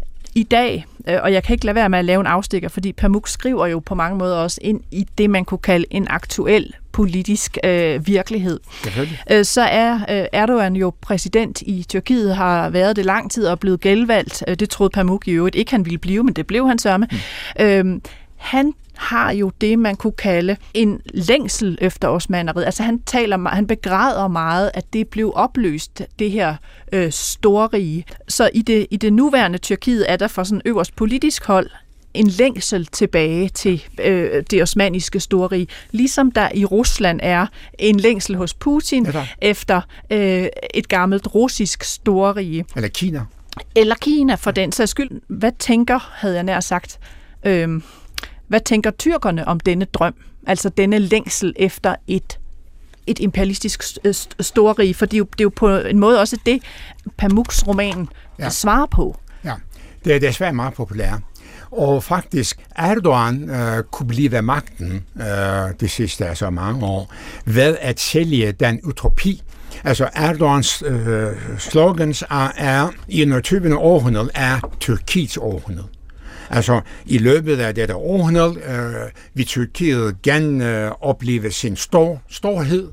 i dag, og jeg kan ikke lade være med at lave en afstikker, fordi Pamuk skriver jo på mange måder også ind i det, man kunne kalde en aktuel politisk øh, virkelighed. Øh, så er øh, Erdogan jo præsident i Tyrkiet, har været det lang tid og blevet genvalgt. Det troede Pamuk i øvrigt ikke, han ville blive, men det blev han sørme. Mm. Øh, han har jo det, man kunne kalde en længsel efter Osmannerriget. Altså han taler, han begræder meget, at det blev opløst, det her øh, storrige. Så i det, i det nuværende Tyrkiet er der for sådan øverst politisk hold en længsel tilbage til øh, det osmaniske storrige, ligesom der i Rusland er en længsel hos Putin ja, efter øh, et gammelt russisk storrige. Eller Kina. Eller Kina, for den sags skyld. Hvad tænker, havde jeg nær sagt, øh, hvad tænker tyrkerne om denne drøm? Altså denne længsel efter et, et imperialistisk storrige, for det er, jo, det er jo på en måde også det, Pamuks roman ja. svarer på. Ja, det er desværre meget populært. Og faktisk, Erdogan øh, kunne blive ved magten øh, det sidste altså mange år, ved at sælge den utopi. Altså Erdogans øh, slogans er, er i enogtyvende århundrede er Tyrkiets århundrede. Altså, i løbet af dette århundrede øh, vil Tyrkiet gerne øh, opleve sin stor, storhed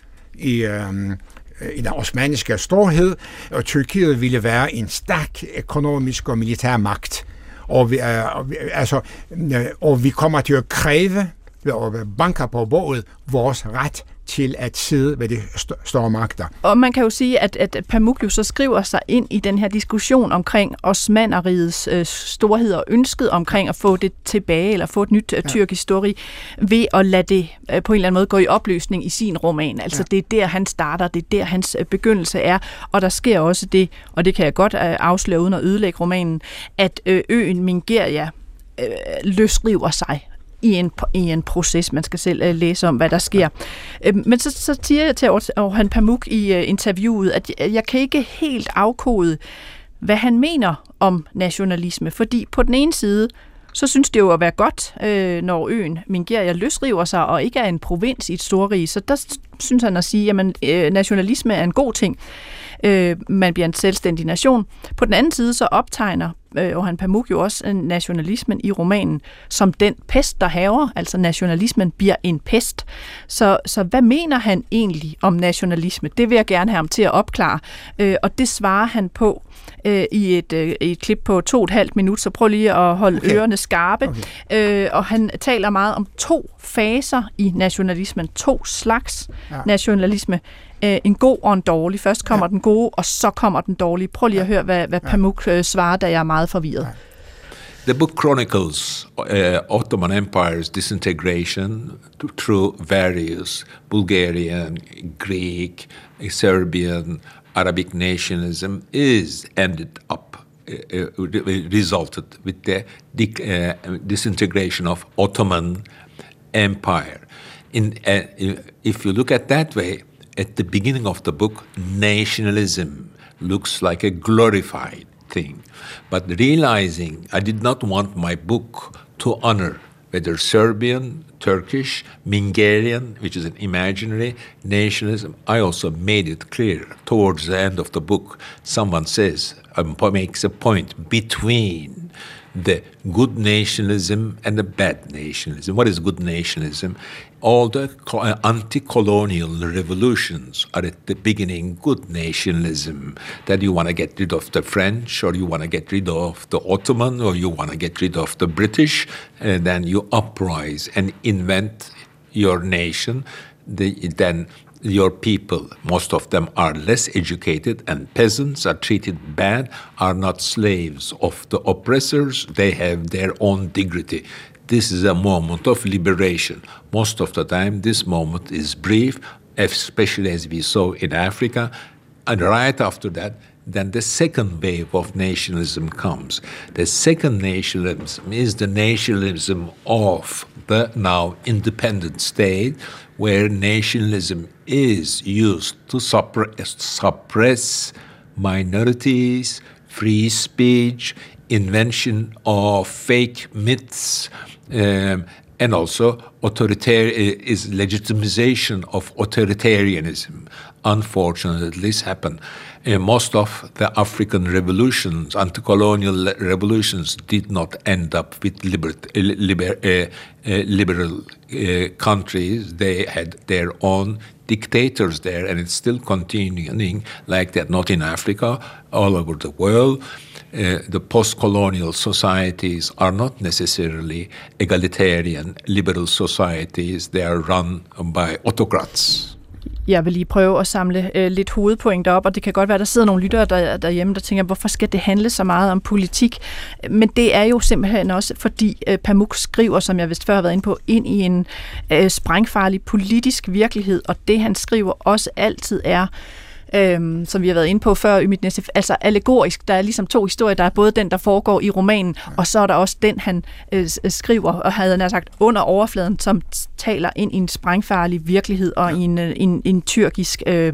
i, øh, i den osmaniske storhed, og Tyrkiet ville være en stærk økonomisk og militær magt. Og vi, øh, altså, øh, og vi kommer til at kræve og banker på bordet vores ret til at sidde ved de st- store magter. Og man kan jo sige, at, at Pamuk jo så skriver sig ind i den her diskussion omkring Osmannerrigets øh, storhed og ønsket omkring at få det tilbage, eller få et nyt øh, tyrkisk storrige, ved at lade det øh, på en eller anden måde gå i opløsning i sin roman. Altså ja. det er der, han starter, det er der, hans øh, begyndelse er, og der sker også det, og det kan jeg godt øh, afsløre uden at ødelægge romanen, at øh, øen Mingeria øh, løsriver sig i en, i en proces. Man skal selv uh, læse om, hvad der sker. Uh, men så, så siger jeg til Orhan Pamuk i uh, interviewet, at jeg, jeg kan ikke helt afkode, hvad han mener om nationalisme. Fordi på den ene side, så synes det jo at være godt, øh, når øen Mingeria løsriver sig og ikke er en provins i et storrige. Så der synes han at sige, at øh, nationalisme er en god ting. Øh, man bliver en selvstændig nation. På den anden side så optegner øh, Orhan Pamuk jo også nationalismen i romanen som den pest, der hærger. Altså nationalismen bliver en pest. Så, så hvad mener han egentlig om nationalisme? Det vil jeg gerne have ham til at opklare. Øh, og det svarer han på øh, i et, øh, et klip på to og et halvt minut, så prøv lige at holde okay. ørerne skarpe. Okay. Øh, og han taler meget om to faser i nationalismen. To slags ja. nationalisme. En god og en dårlig. Først kommer ja. den gode, og så kommer den dårlige. Prøv lige at høre, hvad, hvad Pamuk øh, svarer, da jeg er meget forvirret. The book chronicles uh, Ottoman Empire's disintegration through various Bulgarian, Greek, Serbian, Arabic nationalism is ended up, uh, uh, resulted with the uh, disintegration of Ottoman Empire. In, uh, if you look at that way, at the beginning of the book, nationalism looks like a glorified thing. But realizing I did not want my book to honor whether Serbian, Turkish, Mingerian, which is an imaginary nationalism, I also made it clear towards the end of the book. Someone says, um, makes a point between the good nationalism and the bad nationalism. What is good nationalism? All the anti-colonial revolutions are at the beginning good nationalism, that you want to get rid of the French, or you want to get rid of the Ottoman, or you want to get rid of the British, and then you uprise and invent your nation. The, then your people, most of them are less educated, and peasants are treated bad, are not slaves of the oppressors, they have their own dignity. This is a moment of liberation. Most of the time, this moment is brief, especially as we saw in Africa, and right after that, then the second wave of nationalism comes. The second nationalism is the nationalism of the now independent state, where nationalism is used to suppress, suppress minorities, free speech, invention of fake myths, um, and also authoritarian is legitimization of authoritarianism. Unfortunately, this happened. Uh, most of the African revolutions, anti-colonial revolutions, did not end up with liber- liber- uh, uh, liberal uh, countries. They had their own dictators there, and it's still continuing like that, not in Africa, all over the world. Uh, the post-colonial societies are not necessarily egalitarian, liberal societies. They are run by autocrats. Jeg vil lige prøve at samle øh, lidt hovedpointer op, og det kan godt være, der sidder nogle lyttere der, derhjemme, der tænker, hvorfor skal det handle så meget om politik? Men det er jo simpelthen også, fordi øh, Pamuk skriver, som jeg vist før har været inde på, ind i en øh, sprængfarlig politisk virkelighed, og det han skriver også altid er, Øhm, som vi har været inde på før, Ümit Necef, altså allegorisk. Der er ligesom to historier. Der er både den, der foregår i romanen, og så er der også den, han øh, skriver, og havde nær sagt under overfladen, som taler ind i en sprængfarlig virkelighed og ja. i en, en, en tyrkisk øh,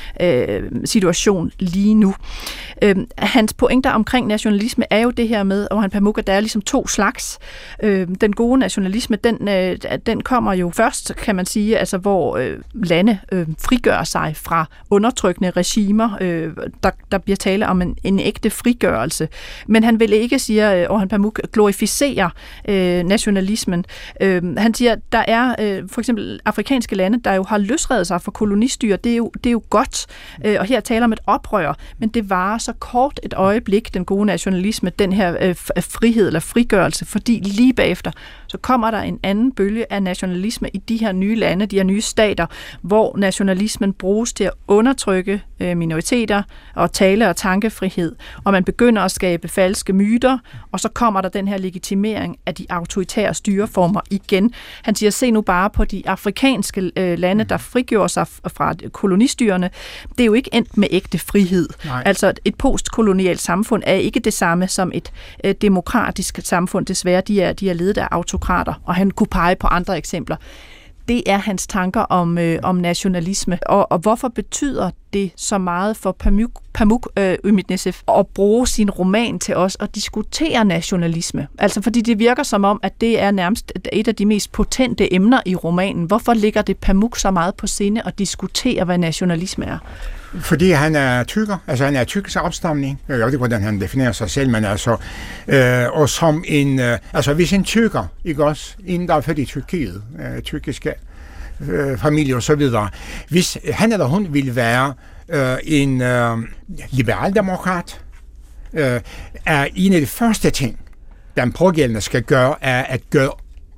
øh, situation lige nu. Øh, hans pointer omkring nationalisme er jo det her med, og han Pamuk, at der er ligesom to slags. Øh, den gode nationalisme, den, øh, den kommer jo først, kan man sige, altså hvor øh, lande øh, frigør sig fra undertrykkende regimer, øh, der, der bliver tale om en, en ægte frigørelse. Men han vil ikke, siger Orhan Pamuk, glorificere øh, nationalismen. Øh, han siger, der er øh, for eksempel afrikanske lande, der jo har løsredet sig fra kolonistyre. Det er jo, det er jo godt, øh, og her taler om et oprør, men det varer så kort et øjeblik, den gode nationalisme, den her øh, frihed eller frigørelse, fordi lige bagefter, så kommer der en anden bølge af nationalisme i de her nye lande, de her nye stater, hvor nationalismen bruges til at undertrykke minoriteter og tale- og tankefrihed, og man begynder at skabe falske myter, og så kommer der den her legitimering af de autoritære styreformer igen. Han siger, se nu bare på de afrikanske øh, lande, der frigjorde sig fra kolonistyrene. Det er jo ikke endt med ægte frihed. Nej. Altså et postkolonialt samfund er ikke det samme som et øh, demokratisk samfund. Desværre, de er, de er ledet af autokrater, og han kunne pege på andre eksempler. Det er hans tanker om, øh, om nationalisme. Og, og hvorfor betyder det så meget for Pamuk, Pamuk øh, Ümit Necef at bruge sin roman til os at diskutere nationalisme? Altså fordi det virker som om, at det er nærmest et af de mest potente emner i romanen. Hvorfor ligger det Pamuk så meget på sinde at diskutere, hvad nationalisme er? Fordi han er tykker, altså han er tyrkisk opstamning. Jeg ved ikke, hvordan han definerer sig selv, men altså, øh, og som en, øh, altså hvis en tykker, ikke også, inden der er født i Tyrkiet, øh, tyrkiske øh, familie og så videre, hvis han eller hun vil være øh, en øh, liberaldemokrat, øh, er en af de første ting, den pågældende skal gøre, er at gøre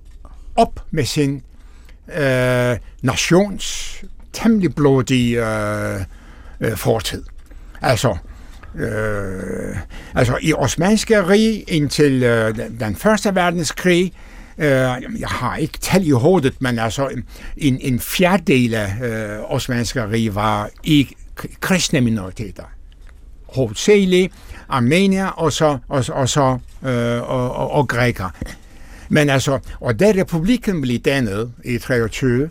op med sin øh, nations temmelig blodige øh, fortid. Altså, øh, altså i Osmanske Rige indtil øh, den første verdenskrig, øh, jeg har ikke tal i hovedet, men altså en, en fjerdedel af øh, Osmanske Rige var i kristne minoriteter. Hovedsageligt armenier og så, og, og, så øh, og, og, og grækere. Men altså, og da republikken blev dannet i treogtyve,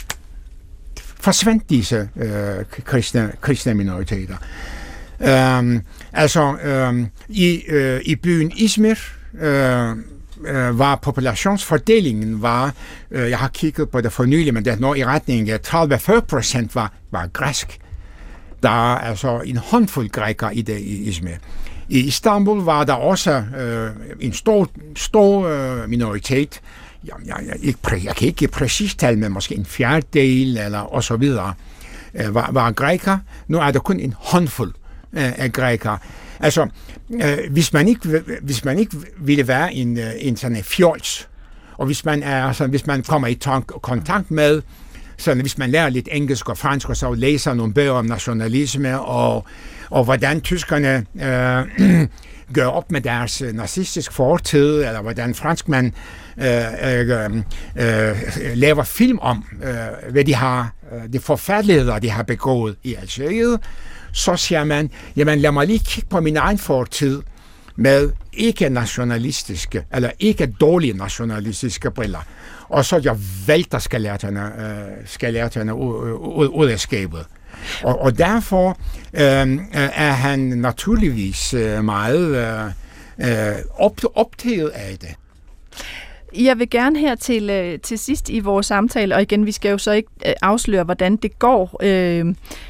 forsvandt disse øh, kristne, kristne minoriteter. Um, altså, um, i, øh, i byen Izmir øh, øh, var populationsfordelingen, var, øh, jeg har kigget på det for nylig, men det er nå i retning af tredive til fyrre procent var, var græsk. Der er altså en håndfuld grækere i det i Izmir. I Istanbul var der også øh, en stor, stor øh, minoritet. Jeg, jeg, jeg, jeg kan ikke give præcis tal, men måske en fjerdedel eller og så videre, øh, var, var græker. Nu er der kun en håndfuld øh, af grækere. Altså, øh, hvis man ikke hvis man ikke ville være en, en sådan en fjols, og hvis man er altså, hvis man kommer i tank, kontakt med så hvis man lærer lidt engelsk og fransk, og så læser nogle bøger om nationalisme, og, og hvordan tyskerne øh, gør op med deres nazistiske fortid, eller hvordan franskmænd øh, øh, øh, laver film om, øh, hvad de har, øh, de forfærdeligheder, de har begået i Algeriet, så siger man, jamen lad mig lige kigge på min egen fortid med ikke-nationalistiske, eller ikke dårlige nationalistiske briller. Og så jeg vælter skeleterne, øh, skeleterne ud, ud, ud af skabet. Og, og derfor øh, er han naturligvis øh, meget øh, op, optaget af det. Jeg vil gerne her til, til sidst i vores samtale, og igen, vi skal jo så ikke afsløre, hvordan det går øh,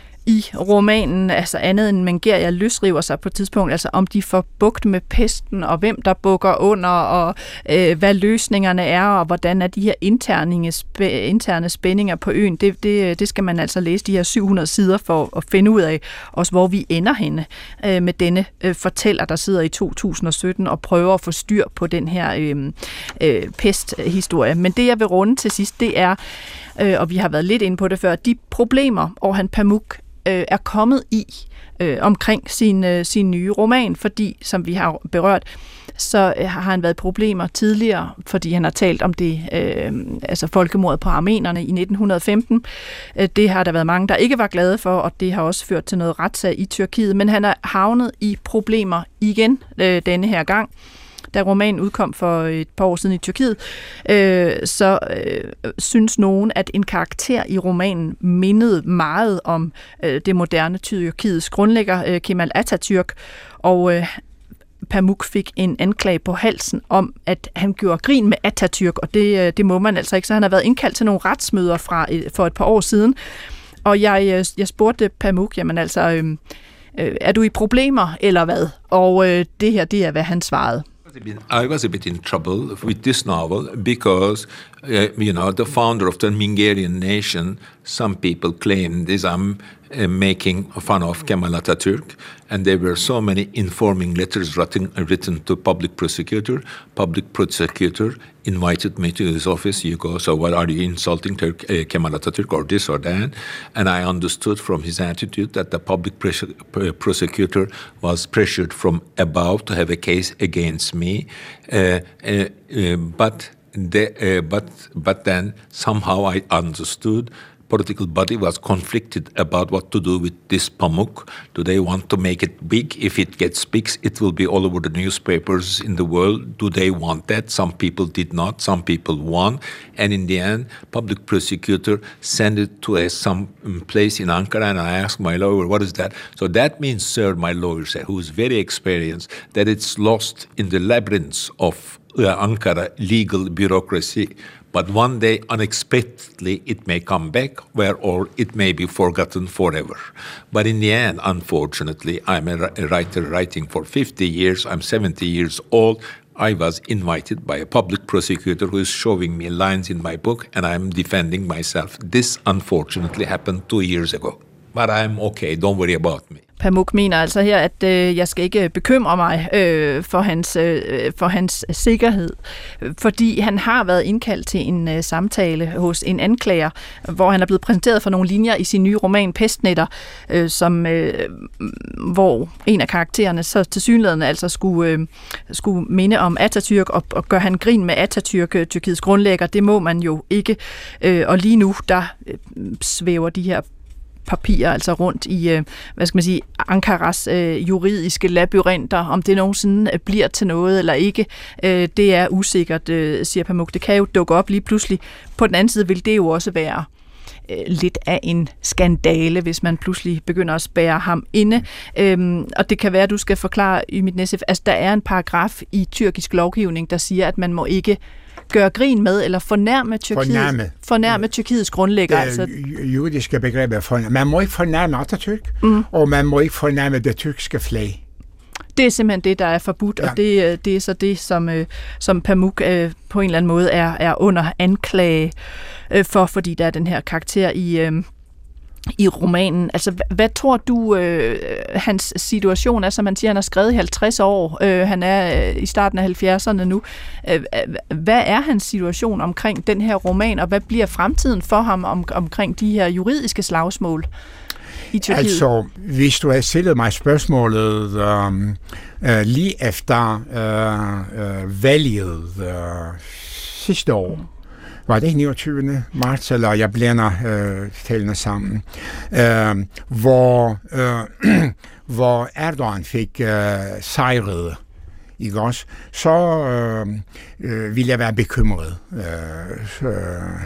i romanen, altså andet end Mangeria løsriver sig på et tidspunkt, altså om de får bugt med pesten, og hvem der bukker under, og øh, hvad løsningerne er, og hvordan er de her interne, spæ- interne spændinger på øen. Det, det, det skal man altså læse de her syv hundrede sider for at finde ud af, også hvor vi ender henne øh, med denne øh, fortæller, der sidder i to tusind og sytten og prøver at få styr på den her øh, øh, pesthistorie. Men det, jeg vil runde til sidst, det er, øh, og vi har været lidt inde på det før, de problemer, Orhan Pamuk er kommet i øh, omkring sin, øh, sin nye roman, fordi, som vi har berørt, så øh, har han været problemer tidligere, fordi han har talt om det, øh, altså folkemordet på armenerne i nitten femten. Øh, det har der været mange, der ikke var glade for, og det har også ført til noget retssag i Tyrkiet, men han er havnet i problemer igen øh, denne her gang. Da romanen udkom for et par år siden i Tyrkiet, øh, så øh, synes nogen, at en karakter i romanen mindede meget om øh, det moderne Tyrkiets grundlægger, øh, Kemal Atatürk, og øh, Pamuk fik en anklage på halsen om, at han gjorde grin med Atatürk, og det, øh, det må man altså ikke, så han har været indkaldt til nogle retsmøder fra, øh, for et par år siden, og jeg, øh, jeg spurgte Pamuk, jamen altså, øh, øh, er du i problemer, eller hvad? Og øh, det her, det er, hvad han svarede. I was a bit in trouble with this novel because, uh, you know, the founder of the Mingerian nation, some people claim this I'm uh, making fun of Kemal Atatürk, and there were so many informing letters written, written to public prosecutor. Public prosecutor invited me to his office. You go, so what are you insulting Turk, uh, Kemal Atatürk or this or that? And I understood from his attitude that the public pres- prosecutor was pressured from above to have a case against me. Uh, uh, uh, but the, uh, but but then somehow I understood political body was conflicted about what to do with this Pamuk. Do they want to make it big? If it gets big, it will be all over the newspapers in the world. Do they want that? Some people did not. Some people won. And in the end, public prosecutor sent it to a, some place in Ankara, and I asked my lawyer, what is that? So that means, sir, my lawyer said, who is very experienced, that it's lost in the labyrinths of uh, Ankara legal bureaucracy. But one day, unexpectedly, it may come back, where or it may be forgotten forever. But in the end, unfortunately, I'm a, a writer writing for fifty years. I'm seventy years old. I was invited by a public prosecutor who is showing me lines in my book, and I'm defending myself. This, unfortunately, happened two years ago. But I'm okay. Don't worry about me. Pamuk mener altså her, at øh, jeg skal ikke bekymre mig øh, for, hans, øh, for hans sikkerhed, fordi han har været indkaldt til en øh, samtale hos en anklager, hvor han er blevet præsenteret for nogle linjer i sin nye roman Pestnetter, øh, som, øh, hvor en af karaktererne så tilsyneladende altså skulle, øh, skulle minde om Atatürk, og, og gør han grin med Atatürk, Tyrkiets grundlægger. Det må man jo ikke, øh, og lige nu der øh, svæver de her papirer, altså rundt i, hvad skal man sige, Ankaras øh, juridiske labyrinter, om det nogensinde bliver til noget eller ikke, øh, det er usikkert, øh, siger Pamuk. Det kan jo dukke op lige pludselig. På den anden side vil det jo også være øh, lidt af en skandale, hvis man pludselig begynder at spærre ham inde. Øhm, og det kan være, at du skal forklare i mit næste, altså der er en paragraf i tyrkisk lovgivning, der siger, at man må ikke gøre grin med eller fornærme Tyrkiet, fornærme, fornærme Tyrkiets grundlægger. Det altså juridiske begreb er fornærme. Man må ikke fornærme Atatürk, mm. og man må ikke fornærme det tyrkiske flag. Det er simpelthen det, der er forbudt, ja. Og det, det er så det, som, som Pamuk øh, på en eller anden måde er, er under anklage øh, for, fordi der er den her karakter i, øh, i romanen. Altså, hvad, hvad tror du, øh, hans situation er, som man siger, han har skrevet i halvtreds år, øh, han er øh, i starten af halvfjerdserne nu. Øh, hvad er hans situation omkring den her roman, og hvad bliver fremtiden for ham om, omkring de her juridiske slagsmål i Tyrkiet? Altså, hvis du havde stillet mig spørgsmålet øh, øh, lige efter øh, øh, valget øh, sidste år, var det niogtyvende marts, eller jeg blander øh, talene sammen, øh, hvor, øh, hvor Erdogan fik øh, sejret, ikke også, så øh, øh, ville jeg være bekymret. Øh, øh,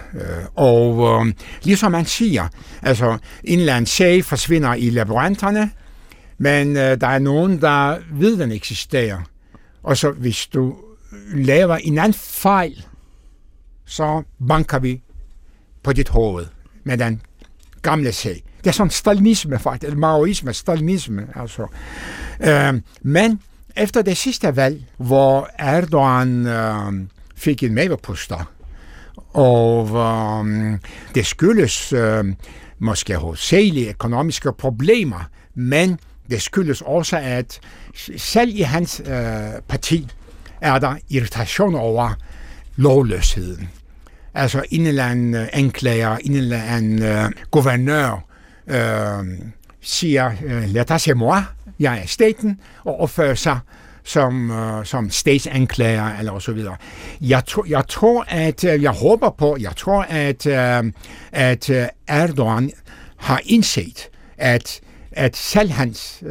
og øh, ligesom man siger, altså en eller anden sag forsvinder i labyrinterne, men øh, der er nogen, der ved, den eksisterer. Og så hvis du laver en anden fejl, så banker vi på dit hoved med den gamle sag. Det er sådan stalinisme faktisk, eller maoisme, stalinisme. Altså. Øh, men efter det sidste valg, hvor Erdogan øh, fik en mavepuster, og øh, det skyldes øh, måske hovedsageligt økonomiske problemer, men det skyldes også, at selv i hans øh, parti er der irritation over lovløsheden. Altså en eller anden uh, anklager, en eller anden uh, guvernør uh, siger, uh, lad os se moi, jeg er staten, og opfører sig som, uh, som statsanklager, eller så videre. Jeg, tro, jeg tror, at, uh, jeg håber på, jeg tror, at, uh, at uh, Erdogan har indset, at at selv hans,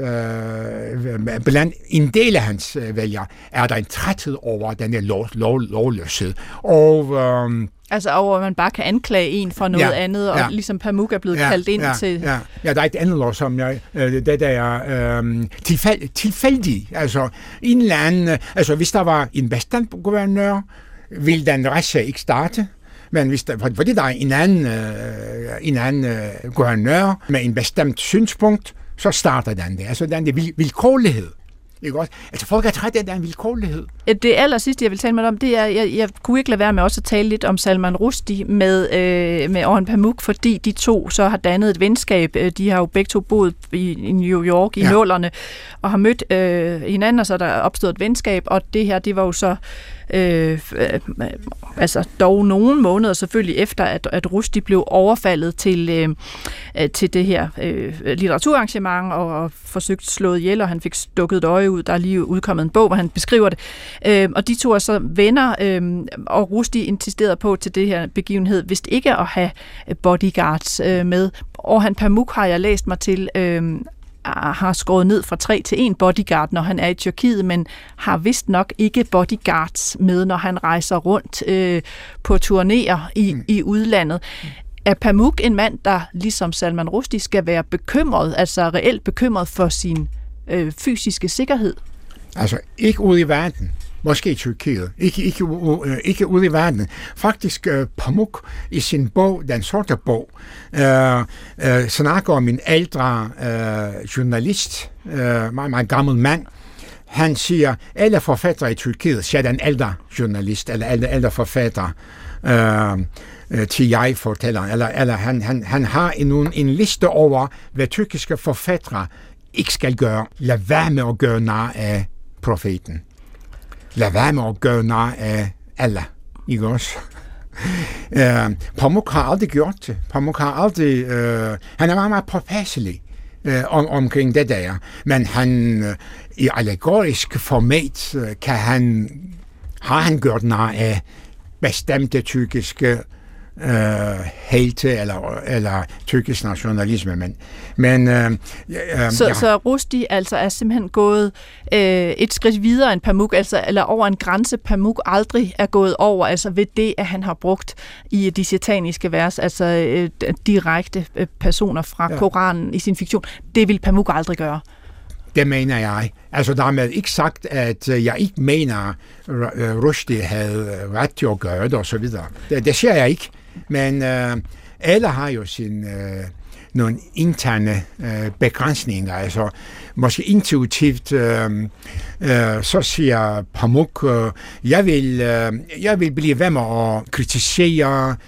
øh, blandt en del af hans øh, vælgere, er der en træthed over denne lov, lov, lovløshed. Og, øh, altså over, at man bare kan anklage en for noget ja, andet, og ja, ligesom Pamuk er blevet ja, kaldt ind ja, til... Ja, ja, der er et andet lov, som jeg, øh, det der er øh, tilfæld, tilfældig. Altså, en eller anden, øh, altså, hvis der var en bestand guvernør, ville den retssag ikke starte. Men hvis der, fordi der er en anden, øh, en anden øh, guvernør med en bestemt synspunkt, så starter den det. Altså den det vil, vilkårlighed. Ikke også? Altså folk er trætte af den vilkårlighed. Det aller sidste, jeg vil tale med om, det er, jeg, jeg kunne ikke lade være med også at tale lidt om Salman Rushdie med, øh, med Orhan Pamuk, fordi de to så har dannet et venskab. De har jo begge to boet i, i New York i ja. nullerne, og har mødt øh, hinanden, og så er der opstået et venskab, og det her, det var jo så Øh, øh, altså dog nogle måneder selvfølgelig efter, at, at Rushdie blev overfaldet til, øh, til det her øh, litteraturarrangement og, og forsøgt slået ihjel, og han fik stukket et øje ud. Der er lige udkommet en bog, hvor han beskriver det. Øh, og de to er så venner, øh, og Rushdie insisterede på til det her begivenhed, vist ikke at have bodyguards øh, med. Orhan Pamuk har jeg læst mig til, øh, har skåret ned fra tre til en bodyguard, når han er i Tyrkiet, men har vist nok ikke bodyguards med, når han rejser rundt øh, på turnéer i, mm. i udlandet. Er Pamuk en mand, der ligesom Salman Rushdie skal være bekymret, altså reelt bekymret for sin øh, fysiske sikkerhed? Altså ikke ude i verden. Måske i Tyrkiet. Ikke, ikke, uh, ikke ude i verden. Faktisk uh, Pamuk i sin bog, Den sorte bog, uh, uh, snakker om en ældre uh, journalist, uh, meget, meget gammel mand. Han siger, alle forfattere i Tyrkiet, siger den ældre journalist, eller ældre, ældre forfatter, uh, uh, til jeg fortæller, eller, eller han, han, han har en, en liste over, hvad tyrkiske forfattere ikke skal gøre. Lad være med at gøre nar af profeten. Lad være med at gøre nar af Allah, ikke også? uh, Pamuk har aldrig gjort det. Pamuk har aldrig... Uh, han er meget, meget påpasselig uh, om, omkring det der. Men han uh, i allegorisk format uh, kan han... Har han gjort nar af bestemte tyrkiske uh, helte eller, eller tyrkisk nationalisme. Men, men, uh, uh, så, ja. så Rushdie altså er simpelthen gået uh, et skridt videre end Pamuk, altså, eller over en grænse, Pamuk aldrig er gået over, altså ved det, at han har brugt i de sataniske vers, altså uh, direkte uh, personer fra ja. Koranen i sin fiktion. Det vil Pamuk aldrig gøre. Det mener jeg. Altså dermed ikke sagt, at jeg ikke mener, at Rushdie havde ret til at gøre det, og så videre. Det, det siger jeg ikke. Men øh, alle har jo sin, øh, nogle interne øh, begrænsninger. Altså måske intuitivt, øh, øh, så siger Pamuk, øh, jeg, vil, øh, jeg vil blive ved med at kritisere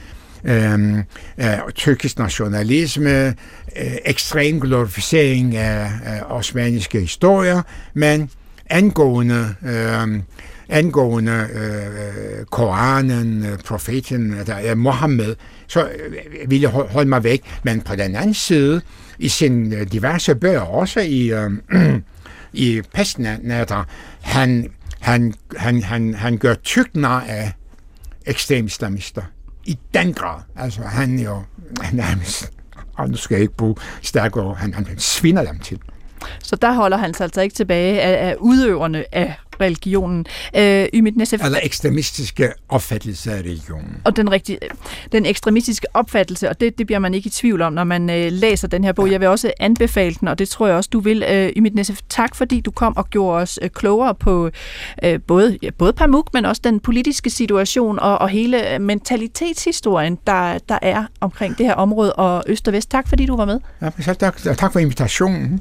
øh, øh, tyrkisk nationalisme, øh, ekstrem glorificering af, af osmaniske historier, men angående øh, angående øh, Koranen, profeten, der er Mohammed, så øh, ville jeg holde mig væk. Men på den anden side, i sine diverse bøger, også i, øh, i pestnatter, han, han, han, han, han gør tykt nar af ekstrem islamister. I den grad. Altså, han jo nærmest, og nu skal jeg ikke bruge stærkere, han, han sviner dem til. Så der holder han sig altså ikke tilbage af, af udøverne af religionen. Øh, Ümit Necef, eller ekstremistiske opfattelse af religionen. Og den, rigtige, den ekstremistiske opfattelse, og det, det bliver man ikke i tvivl om, når man øh, læser den her bog. Ja. Jeg vil også anbefale den, og det tror jeg også, du vil. Øh, Ümit Necef, tak fordi du kom og gjorde os øh, klogere på øh, både, ja, både Pamuk, men også den politiske situation og, og hele mentalitetshistorien, der, der er omkring det her område og Øst og Vest. Tak fordi du var med. Ja, tak, tak for invitationen.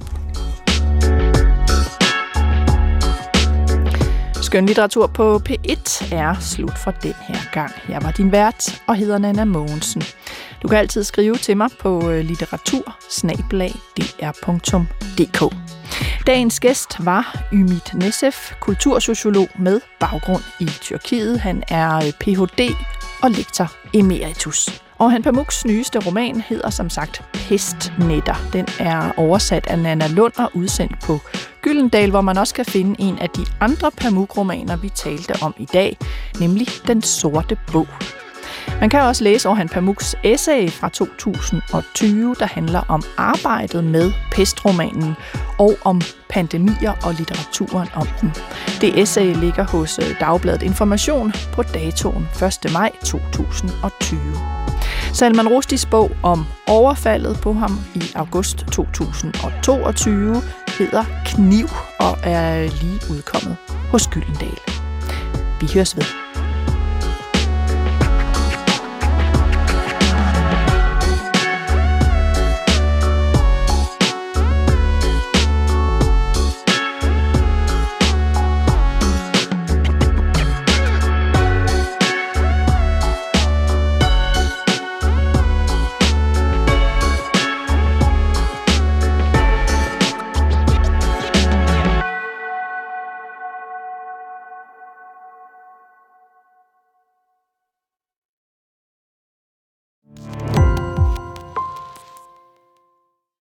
Skønlitteratur på P et er slut for den her gang. Jeg var din vært og hedder Nanna Mogensen. Du kan altid skrive til mig på litteratur snabel-a d r punktum d k. Dagens gæst var Ümit Necef, kultursociolog med baggrund i Tyrkiet. Han er P H D og lektor emeritus. Orhan Pamuks nyeste roman hedder som sagt Pestnetter. Den er oversat af Nanna Lund og udsendt på Gyldendal, hvor man også kan finde en af de andre Pamuk-romaner, vi talte om i dag, nemlig Den sorte bog. Man kan også læse Orhan Pamuks essay fra to tusind og tyve, der handler om arbejdet med pestromanen og om pandemier og litteraturen om dem. Det essay ligger hos Dagbladet Information på datoen første maj to tusind og tyve. Salman Rushdies bog om overfaldet på ham i august to tusind og toogtyve hedder Kniv og er lige udkommet hos Gyldendal. Vi høres ved.